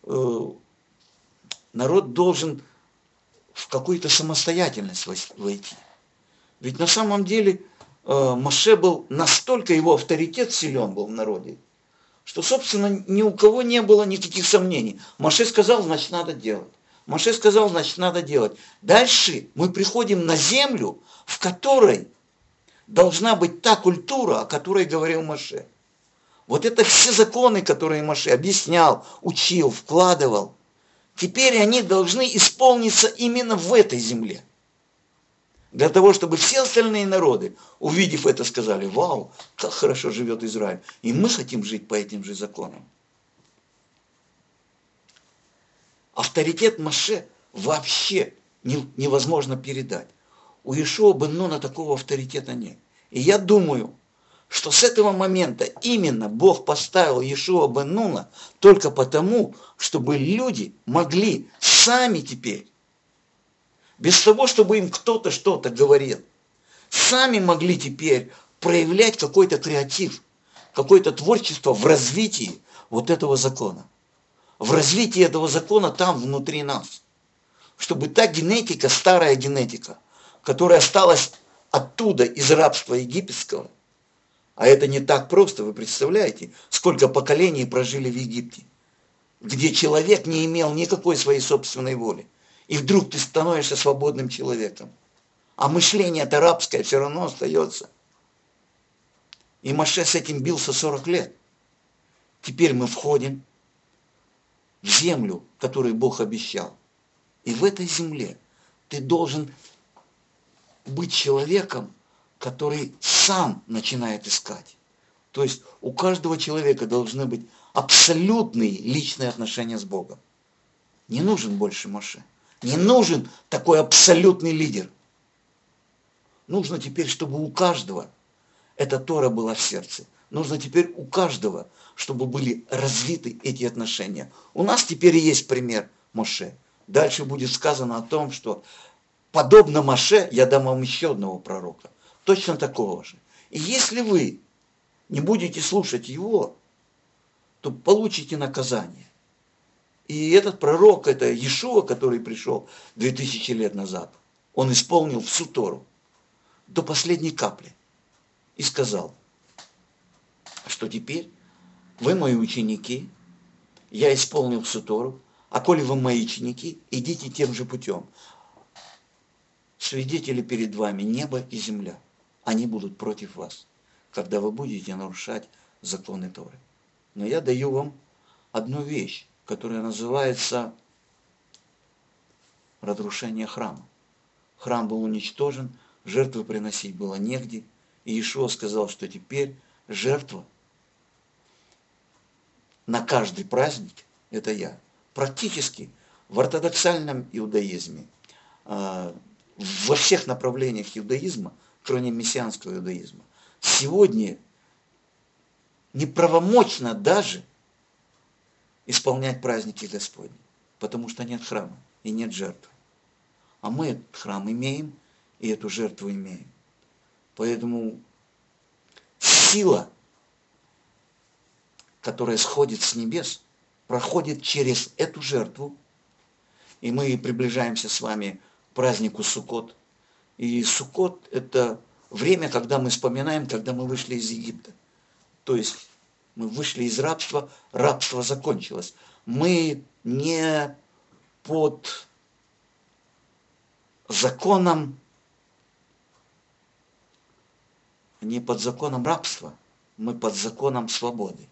народ должен в какую-то самостоятельность войти. Ведь на самом деле Моше был, настолько его авторитет силен был в народе, что, собственно, ни у кого не было никаких сомнений. Моше сказал, значит, надо делать. Моше сказал, значит, надо делать. Дальше мы приходим на землю, в которой должна быть та культура, о которой говорил Моше. Вот это все законы, которые Моше объяснял, учил, вкладывал, теперь они должны исполниться именно в этой земле. Для того, чтобы все остальные народы, увидев это, сказали, вау, как хорошо живет Израиль. И мы хотим жить по этим же законам. Авторитет Моше вообще невозможно передать. У Иешуа бен Нуна такого авторитета нет. И я думаю, что с этого момента именно Бог поставил Иешуа бен Нуна только потому, чтобы люди могли сами теперь, без того, чтобы им кто-то что-то говорил, сами могли теперь проявлять какой-то креатив, какое-то творчество в развитии вот этого закона. В развитии этого закона там, внутри нас. Чтобы та генетика, старая генетика, которая осталась оттуда, из рабства египетского, а это не так просто, вы представляете, сколько поколений прожили в Египте, где человек не имел никакой своей собственной воли. И вдруг ты становишься свободным человеком. А мышление-то рабское все равно остается. И Моше с этим бился 40 лет. Теперь мы входим в землю, которую Бог обещал. И в этой земле ты должен быть человеком, который сам начинает искать. То есть у каждого человека должны быть абсолютные личные отношения с Богом. Не нужен больше Моше. Не нужен такой абсолютный лидер. Нужно теперь, чтобы у каждого эта Тора была в сердце. Нужно теперь у каждого, чтобы были развиты эти отношения. У нас теперь есть пример Моше. Дальше будет сказано о том, что подобно Моше я дам вам еще одного пророка. Точно такого же. И если вы не будете слушать его, то получите наказание. И этот пророк, это Иешуа, который пришел 2000 лет назад, он исполнил всю Тору до последней капли. И сказал, что теперь вы мои ученики, я исполнил всю Тору, а коли вы мои ученики, идите тем же путем. Свидетели перед вами небо и земля. Они будут против вас, когда вы будете нарушать законы Торы. Но я даю вам одну вещь, которая называется разрушение храма. Храм был уничтожен, жертвы приносить было негде. И Иешуа сказал, что теперь жертва на каждый праздник – это я. Практически в ортодоксальном иудаизме, во всех направлениях иудаизма, кроме мессианского иудаизма, сегодня неправомочно даже исполнять праздники Господни, потому что нет храма и нет жертвы. А мы этот храм имеем и эту жертву имеем. Поэтому сила, которая сходит с небес, проходит через эту жертву И мы приближаемся с вами к празднику Суккот. И Суккот – это время, когда мы вспоминаем, когда мы вышли из Египта. То есть мы вышли из рабства, рабство закончилось. Мы не под законом, не под законом рабства, мы под законом свободы.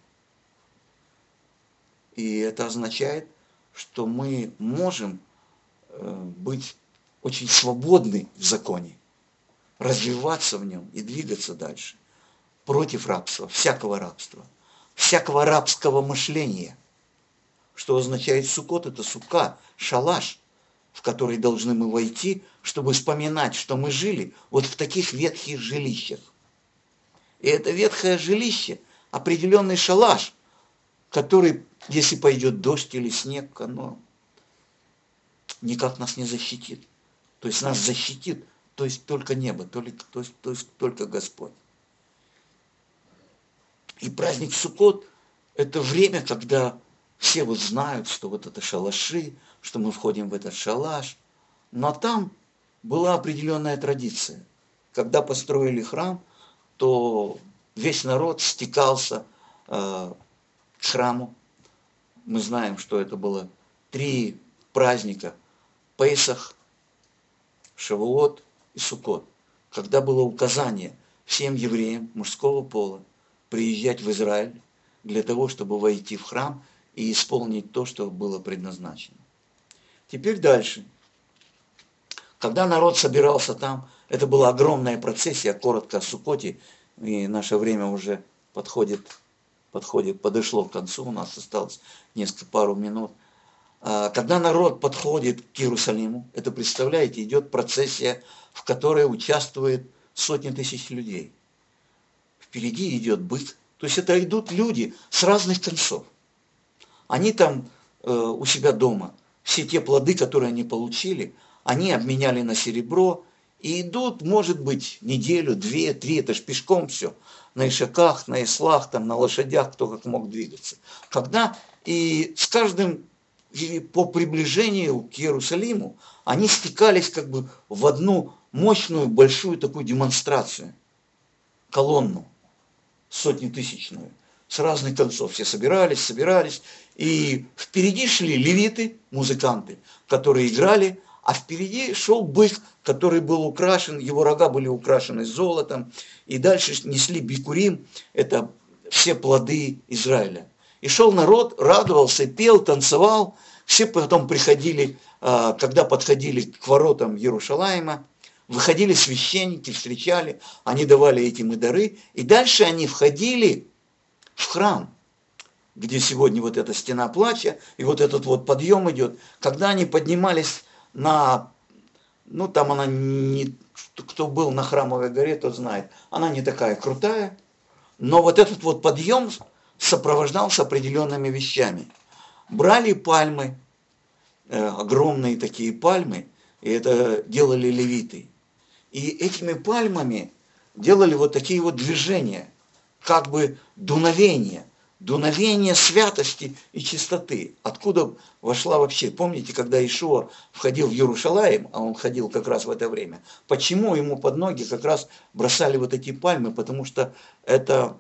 И это означает, что мы можем быть очень свободны в законе, развиваться в нем и двигаться дальше. Против рабства, всякого рабского мышления. Что означает Суккот? Это сука, шалаш, в который должны мы войти, чтобы вспоминать, что мы жили вот в таких ветхих жилищах. И это ветхое жилище, определенный шалаш, который, если пойдет дождь или снег, оно никак нас не защитит. То есть нас защитит, то есть только небо, то есть только Господь. И праздник Суккот – это время, когда все вот знают, что вот это шалаши, что мы входим в этот шалаш. Но там была определенная традиция. Когда построили храм, то весь народ стекался к храму. Мы знаем, что это было 3 праздника – Песах, Шавуот и Суккот. Когда было указание всем евреям мужского пола приезжать в Израиль для того, чтобы войти в храм и исполнить то, что было предназначено. Теперь дальше. Когда народ собирался там, это была огромная процессия, коротко о Суккоте, и наше время уже подошло к концу, у нас осталось пару минут. Когда народ подходит к Иерусалиму, это, представляете, идет процессия, в которой участвует сотни тысяч людей. Впереди идет бык. То есть это идут люди с разных концов. Они там у себя дома, все те плоды, которые они получили, они обменяли на серебро и идут, может быть, неделю, 2, 3, это ж пешком все, на ишаках, на ислах, там, на лошадях, кто как мог двигаться. Когда и с каждым по приближению к Иерусалиму они стекались как бы в одну мощную, большую такую демонстрацию, колонну, сотнетысячную, с разных концов. Все собирались, и впереди шли левиты, музыканты, которые играли, а впереди шел бык, который был украшен, его рога были украшены золотом, и дальше несли бикурим, это все плоды Израиля. И шел народ, радовался, пел, танцевал, все потом приходили, когда подходили к воротам Иерушалаима, выходили священники, встречали, они давали эти дары, и дальше они входили в храм, где сегодня вот эта стена плача, и вот этот вот подъем идет. Когда они поднимались на, там она не, кто был на Храмовой горе, тот знает, она не такая крутая, но вот этот вот подъем сопровождался определенными вещами. Брали пальмы, огромные такие пальмы, и это делали левиты. И этими пальмами делали вот такие вот движения, как бы дуновение святости и чистоты. Откуда вошла вообще, помните, когда Иешуа входил в Иерушалаим, а он ходил как раз в это время, почему ему под ноги как раз бросали вот эти пальмы? Потому что это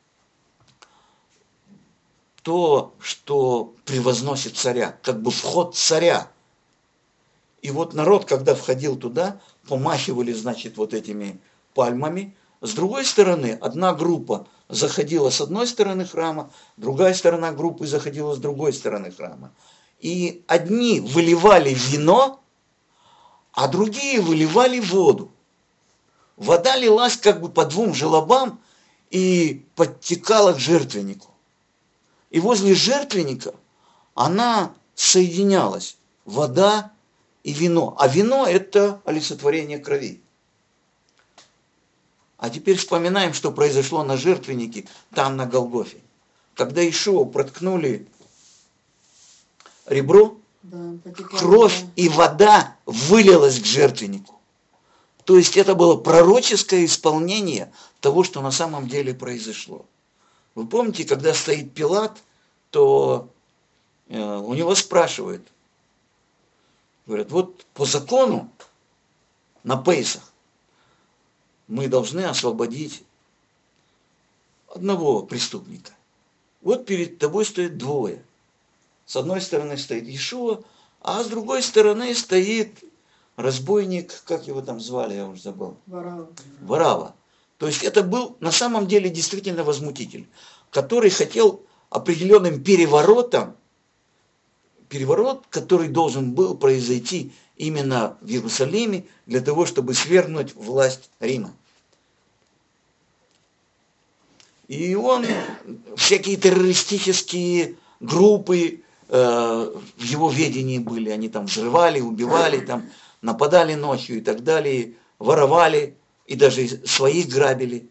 то, что превозносит царя, как бы вход царя. И вот народ, когда входил туда, помахивали, значит, вот этими пальмами. С другой стороны, одна группа заходила с одной стороны храма, другая сторона группы заходила с другой стороны храма. И одни выливали вино, а другие выливали воду. Вода лилась как бы по 2 желобам и подтекала к жертвеннику. И возле жертвенника она соединялась, вода и вино. А вино – это олицетворение крови. А теперь вспоминаем, что произошло на жертвеннике, там на Голгофе. Когда Иешуа проткнули ребро, кровь и вода вылилась к жертвеннику. То есть это было пророческое исполнение того, что на самом деле произошло. Вы помните, когда стоит Пилат, то у него спрашивают, Говорят, вот по закону на Пейсах мы должны освободить одного преступника. Вот перед тобой стоит двое. С одной стороны стоит Иешуа, а с другой стороны стоит разбойник, как его там звали, я уже забыл. Варава. Варава. То есть это был на самом деле действительно возмутитель, который хотел определенным переворотом, переворот, который должен был произойти именно в Иерусалиме для того, чтобы свергнуть власть Рима. И он, всякие террористические группы в его ведении были, они там взрывали, убивали, там нападали ночью и так далее, воровали и даже своих грабили.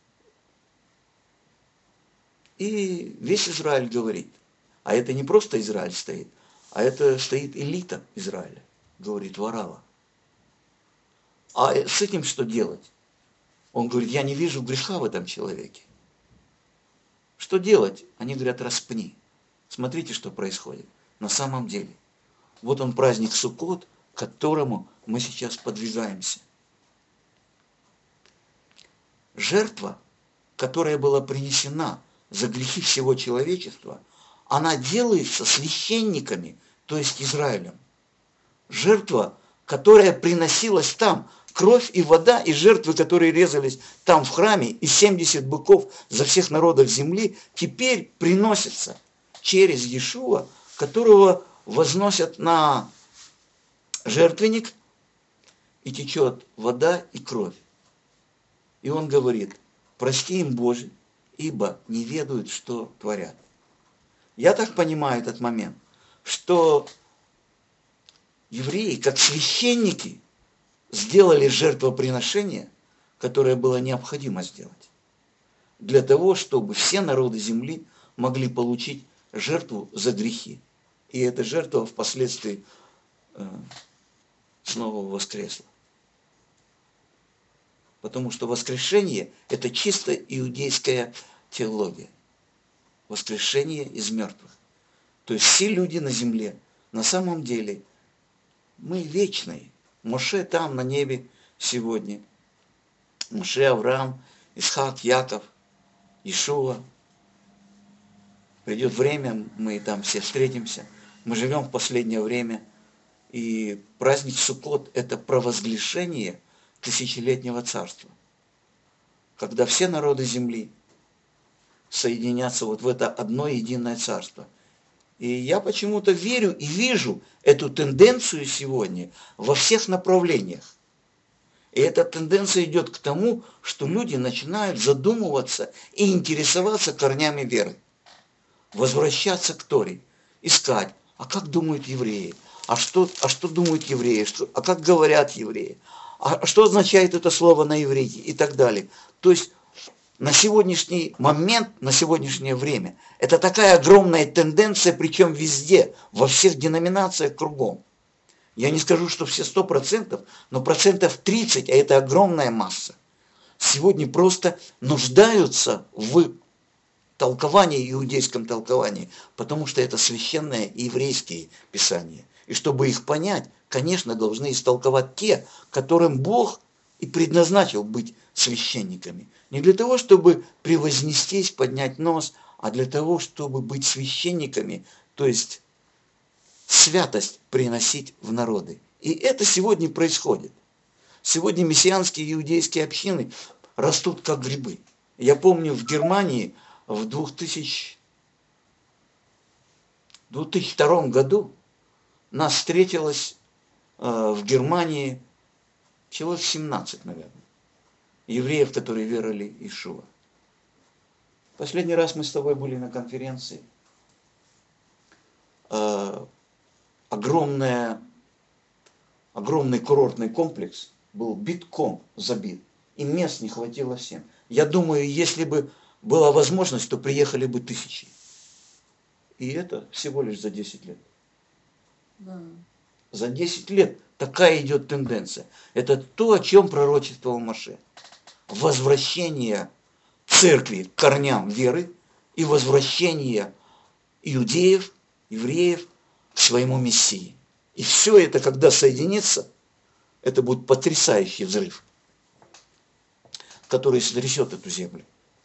И весь Израиль говорит, а это не просто Израиль стоит, а это стоит элита Израиля, говорит Варава. А с этим что делать? Он говорит, я не вижу греха в этом человеке. Что делать? Они говорят, распни. Смотрите, что происходит. На самом деле. Вот он праздник Суккот, к которому мы сейчас подвигаемся. Жертва, которая была принесена за грехи всего человечества, она делается священниками, то есть Израилем. Жертва, которая приносилась там, кровь и вода, и жертвы, которые резались там в храме, и 70 быков за всех народов земли, теперь приносятся через Иешуа, которого возносят на жертвенник, и течет вода и кровь. И он говорит, прости им, Боже, ибо не ведают, что творят. Я так понимаю этот момент, что евреи, как священники, сделали жертвоприношение, которое было необходимо сделать, для того, чтобы все народы земли могли получить жертву за грехи. И эта жертва впоследствии снова воскресла. Потому что воскрешение – это чисто иудейская теология. Воскрешение из мертвых. То есть все люди на земле, на самом деле, мы вечные. Моше там на небе сегодня. Моше, Авраам, Исхак, Яков, Иешуа. Придет время, мы там все встретимся. Мы живем в последнее время. И праздник Суккот – это провозглашение тысячелетнего царства. Когда все народы земли соединятся вот в это одно единое царство. И я почему-то верю и вижу эту тенденцию сегодня во всех направлениях. И эта тенденция идет к тому, что люди начинают задумываться и интересоваться корнями веры. Возвращаться к Торе, искать, а как думают евреи, а что думают евреи, а как говорят евреи, а что означает это слово на иврите и так далее. То есть на сегодняшний момент, на сегодняшнее время, это такая огромная тенденция, причем везде, во всех деноминациях кругом. Я не скажу, что все 100%, но 30%, а это огромная масса, сегодня просто нуждаются в толковании, иудейском толковании, потому что это священное и еврейские писания. И чтобы их понять, конечно, должны истолковать те, которым Бог и предназначил быть священниками. Не для того, чтобы превознестись, поднять нос, а для того, чтобы быть священниками, то есть святость приносить в народы. И это сегодня происходит. Сегодня мессианские иудейские общины растут как грибы. Я помню, в Германии в 2002 году нас встретилось в Германии человек 17, наверное, евреев, которые веровали в Иешуа. Последний раз мы с тобой были на конференции. Огромный курортный комплекс был битком забит, и мест не хватило всем. Я думаю, если бы была возможность, то приехали бы тысячи. И это всего лишь за 10 лет. Да. За 10 лет такая идет тенденция. Это то, о чем пророчествовал Моше. Возвращение церкви к корням веры и возвращение иудеев, евреев к своему Мессии. И все это, когда соединится, это будет потрясающий взрыв, который сотрясет эту землю.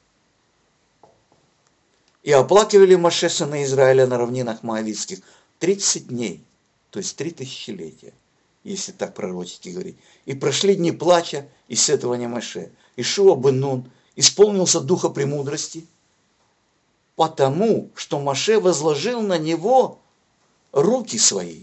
И оплакивали Моше сына Израиля на равнинах Моавитских 30 дней, то есть 3 тысячелетия, если так пророчески говорить. И прошли дни плача и сетования Моше. Ишуа бен Нун исполнился духа премудрости, потому что Моше возложил на него руки свои.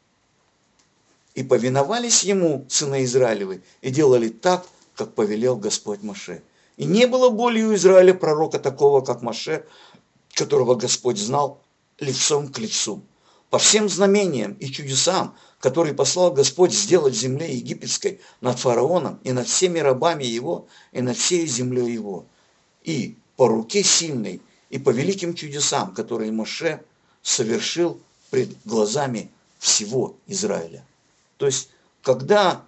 И повиновались ему сыны Израилевы, и делали так, как повелел Господь Моше. И не было более у Израиля пророка такого, как Моше, которого Господь знал лицом к лицу. По всем знамениям и чудесам, которые послал Господь сделать в земле египетской над фараоном и над всеми рабами его, и над всей землей его. И по руке сильной, и по великим чудесам, которые Моше совершил пред глазами всего Израиля. То есть, когда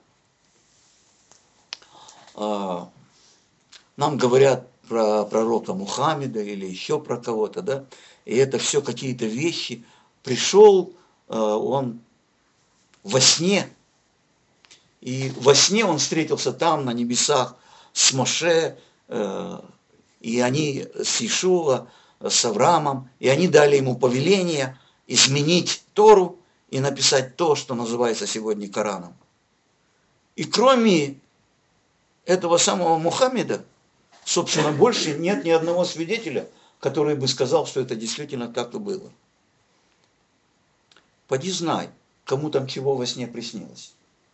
нам говорят про пророка Мухаммеда или еще про кого-то, да, и это все какие-то вещи, пришел он во сне, и во сне он встретился там, на небесах, с Моше, и они с Иешуа, с Авраамом, и они дали ему повеление изменить Тору и написать то, что называется сегодня Кораном. И кроме этого самого Мухаммеда, собственно, больше нет ни одного свидетеля, который бы сказал, что это действительно так и было. Поди знай, кому там чего во сне приснилось.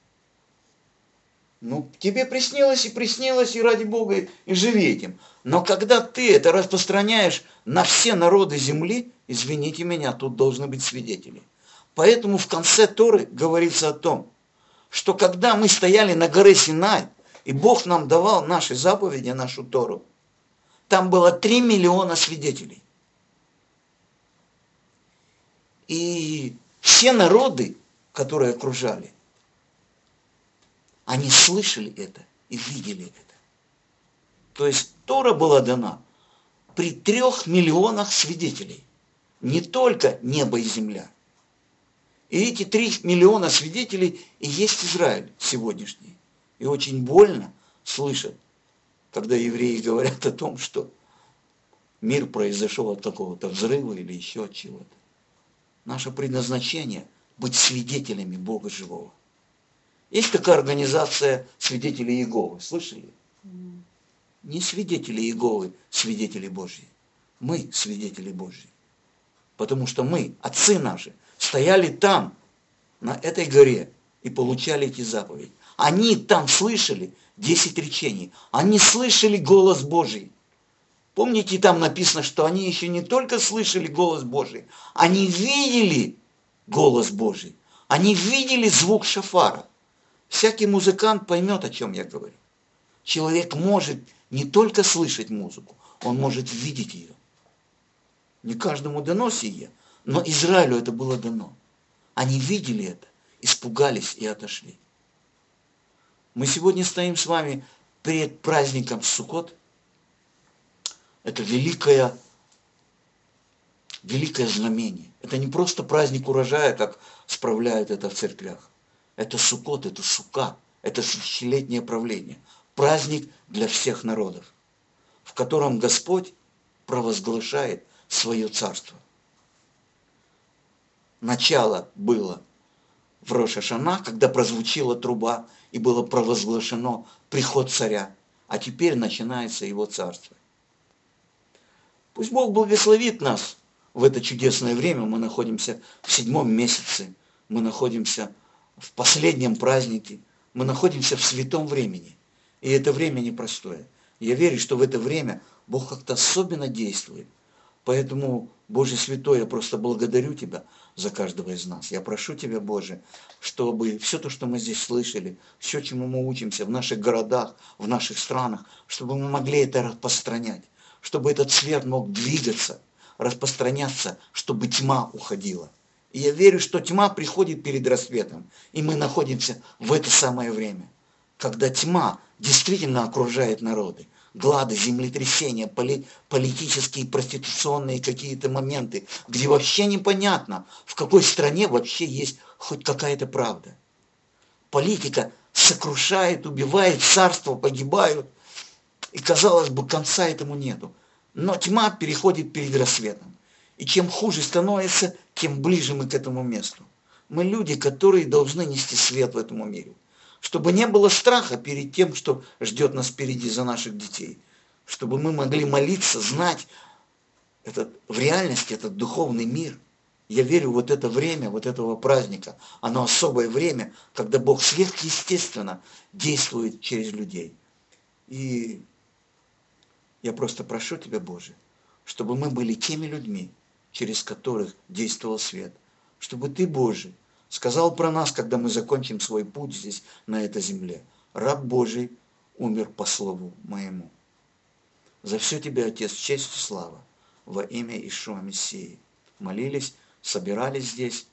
Ну, тебе приснилось, и ради Бога, и живи этим. Но когда ты это распространяешь на все народы земли, извините меня, тут должны быть свидетели. Поэтому в конце Торы говорится о том, что когда мы стояли на горе Синай, и Бог нам давал наши заповеди, нашу Тору, там было 3 миллиона свидетелей. И все народы, которые окружали, они слышали это и видели это. То есть Тора была дана при 3 миллионах свидетелей. Не только небо и земля. И эти 3 миллиона свидетелей и есть Израиль сегодняшний. И очень больно слышать, когда евреи говорят о том, что мир произошел от какого-то взрыва или еще от чего-то. Наше предназначение – быть свидетелями Бога живого. Есть такая организация свидетелей Иеговы. Слышали? Не свидетели Иеговы, свидетели Божьи. Мы свидетели Божьи. Потому что мы, отцы наши, стояли там, на этой горе, и получали эти заповеди. Они там слышали 10 речений. Они слышали голос Божий. Помните, там написано, что они еще не только слышали голос Божий, они видели голос Божий. Они видели звук шофара. Всякий музыкант поймет, о чем я говорю. Человек может не только слышать музыку, он может видеть ее. Не каждому дано сие, но Израилю это было дано. Они видели это, испугались и отошли. Мы сегодня стоим с вами перед праздником Суккот. Это великое знамение. Это не просто праздник урожая, как справляют это в церквях. Это Суккот, это Сука, это тысячелетнее правление. Праздник для всех народов, в котором Господь провозглашает свое царство. Начало было в Рош ха-Шана, когда прозвучала труба и было провозглашено приход царя, а теперь начинается его царство. Пусть Бог благословит нас в это чудесное время. Мы находимся в 7-м месяце, мы находимся в последнем празднике, мы находимся в святом времени. И это время непростое. Я верю, что в это время Бог как-то особенно действует. Поэтому, Боже Святой, я просто благодарю Тебя за каждого из нас. Я прошу Тебя, Боже, чтобы все то, что мы здесь слышали, все, чему мы учимся в наших городах, в наших странах, чтобы мы могли это распространять, чтобы этот свет мог двигаться, распространяться, чтобы тьма уходила. И я верю, что тьма приходит перед рассветом, и мы находимся в это самое время, когда тьма действительно окружает народы. Глады, землетрясения, политические, проституционные какие-то моменты, где вообще непонятно, в какой стране вообще есть хоть какая-то правда. Политика сокрушает, убивает, царства погибают. И, казалось бы, конца этому нету. Но тьма переходит перед рассветом. И чем хуже становится, тем ближе мы к этому месту. Мы люди, которые должны нести свет в этому мире. Чтобы не было страха перед тем, что ждет нас впереди за наших детей. Чтобы мы могли молиться, знать, в реальности этот духовный мир. Я верю, вот это время, вот этого праздника, оно особое время, когда Бог сверхъестественно действует через людей. И я просто прошу Тебя, Боже, чтобы мы были теми людьми, через которых действовал свет. Чтобы Ты, Боже, сказал про нас, когда мы закончим свой путь здесь, на этой земле. Раб Божий умер по слову моему. За все Тебе, Отец, честь и слава во имя Иешуа Мессии. Молились, собирались здесь,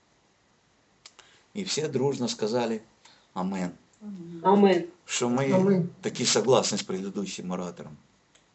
и все дружно сказали «Амен». Амен. Что мы Аминь. таки согласны с предыдущим оратором.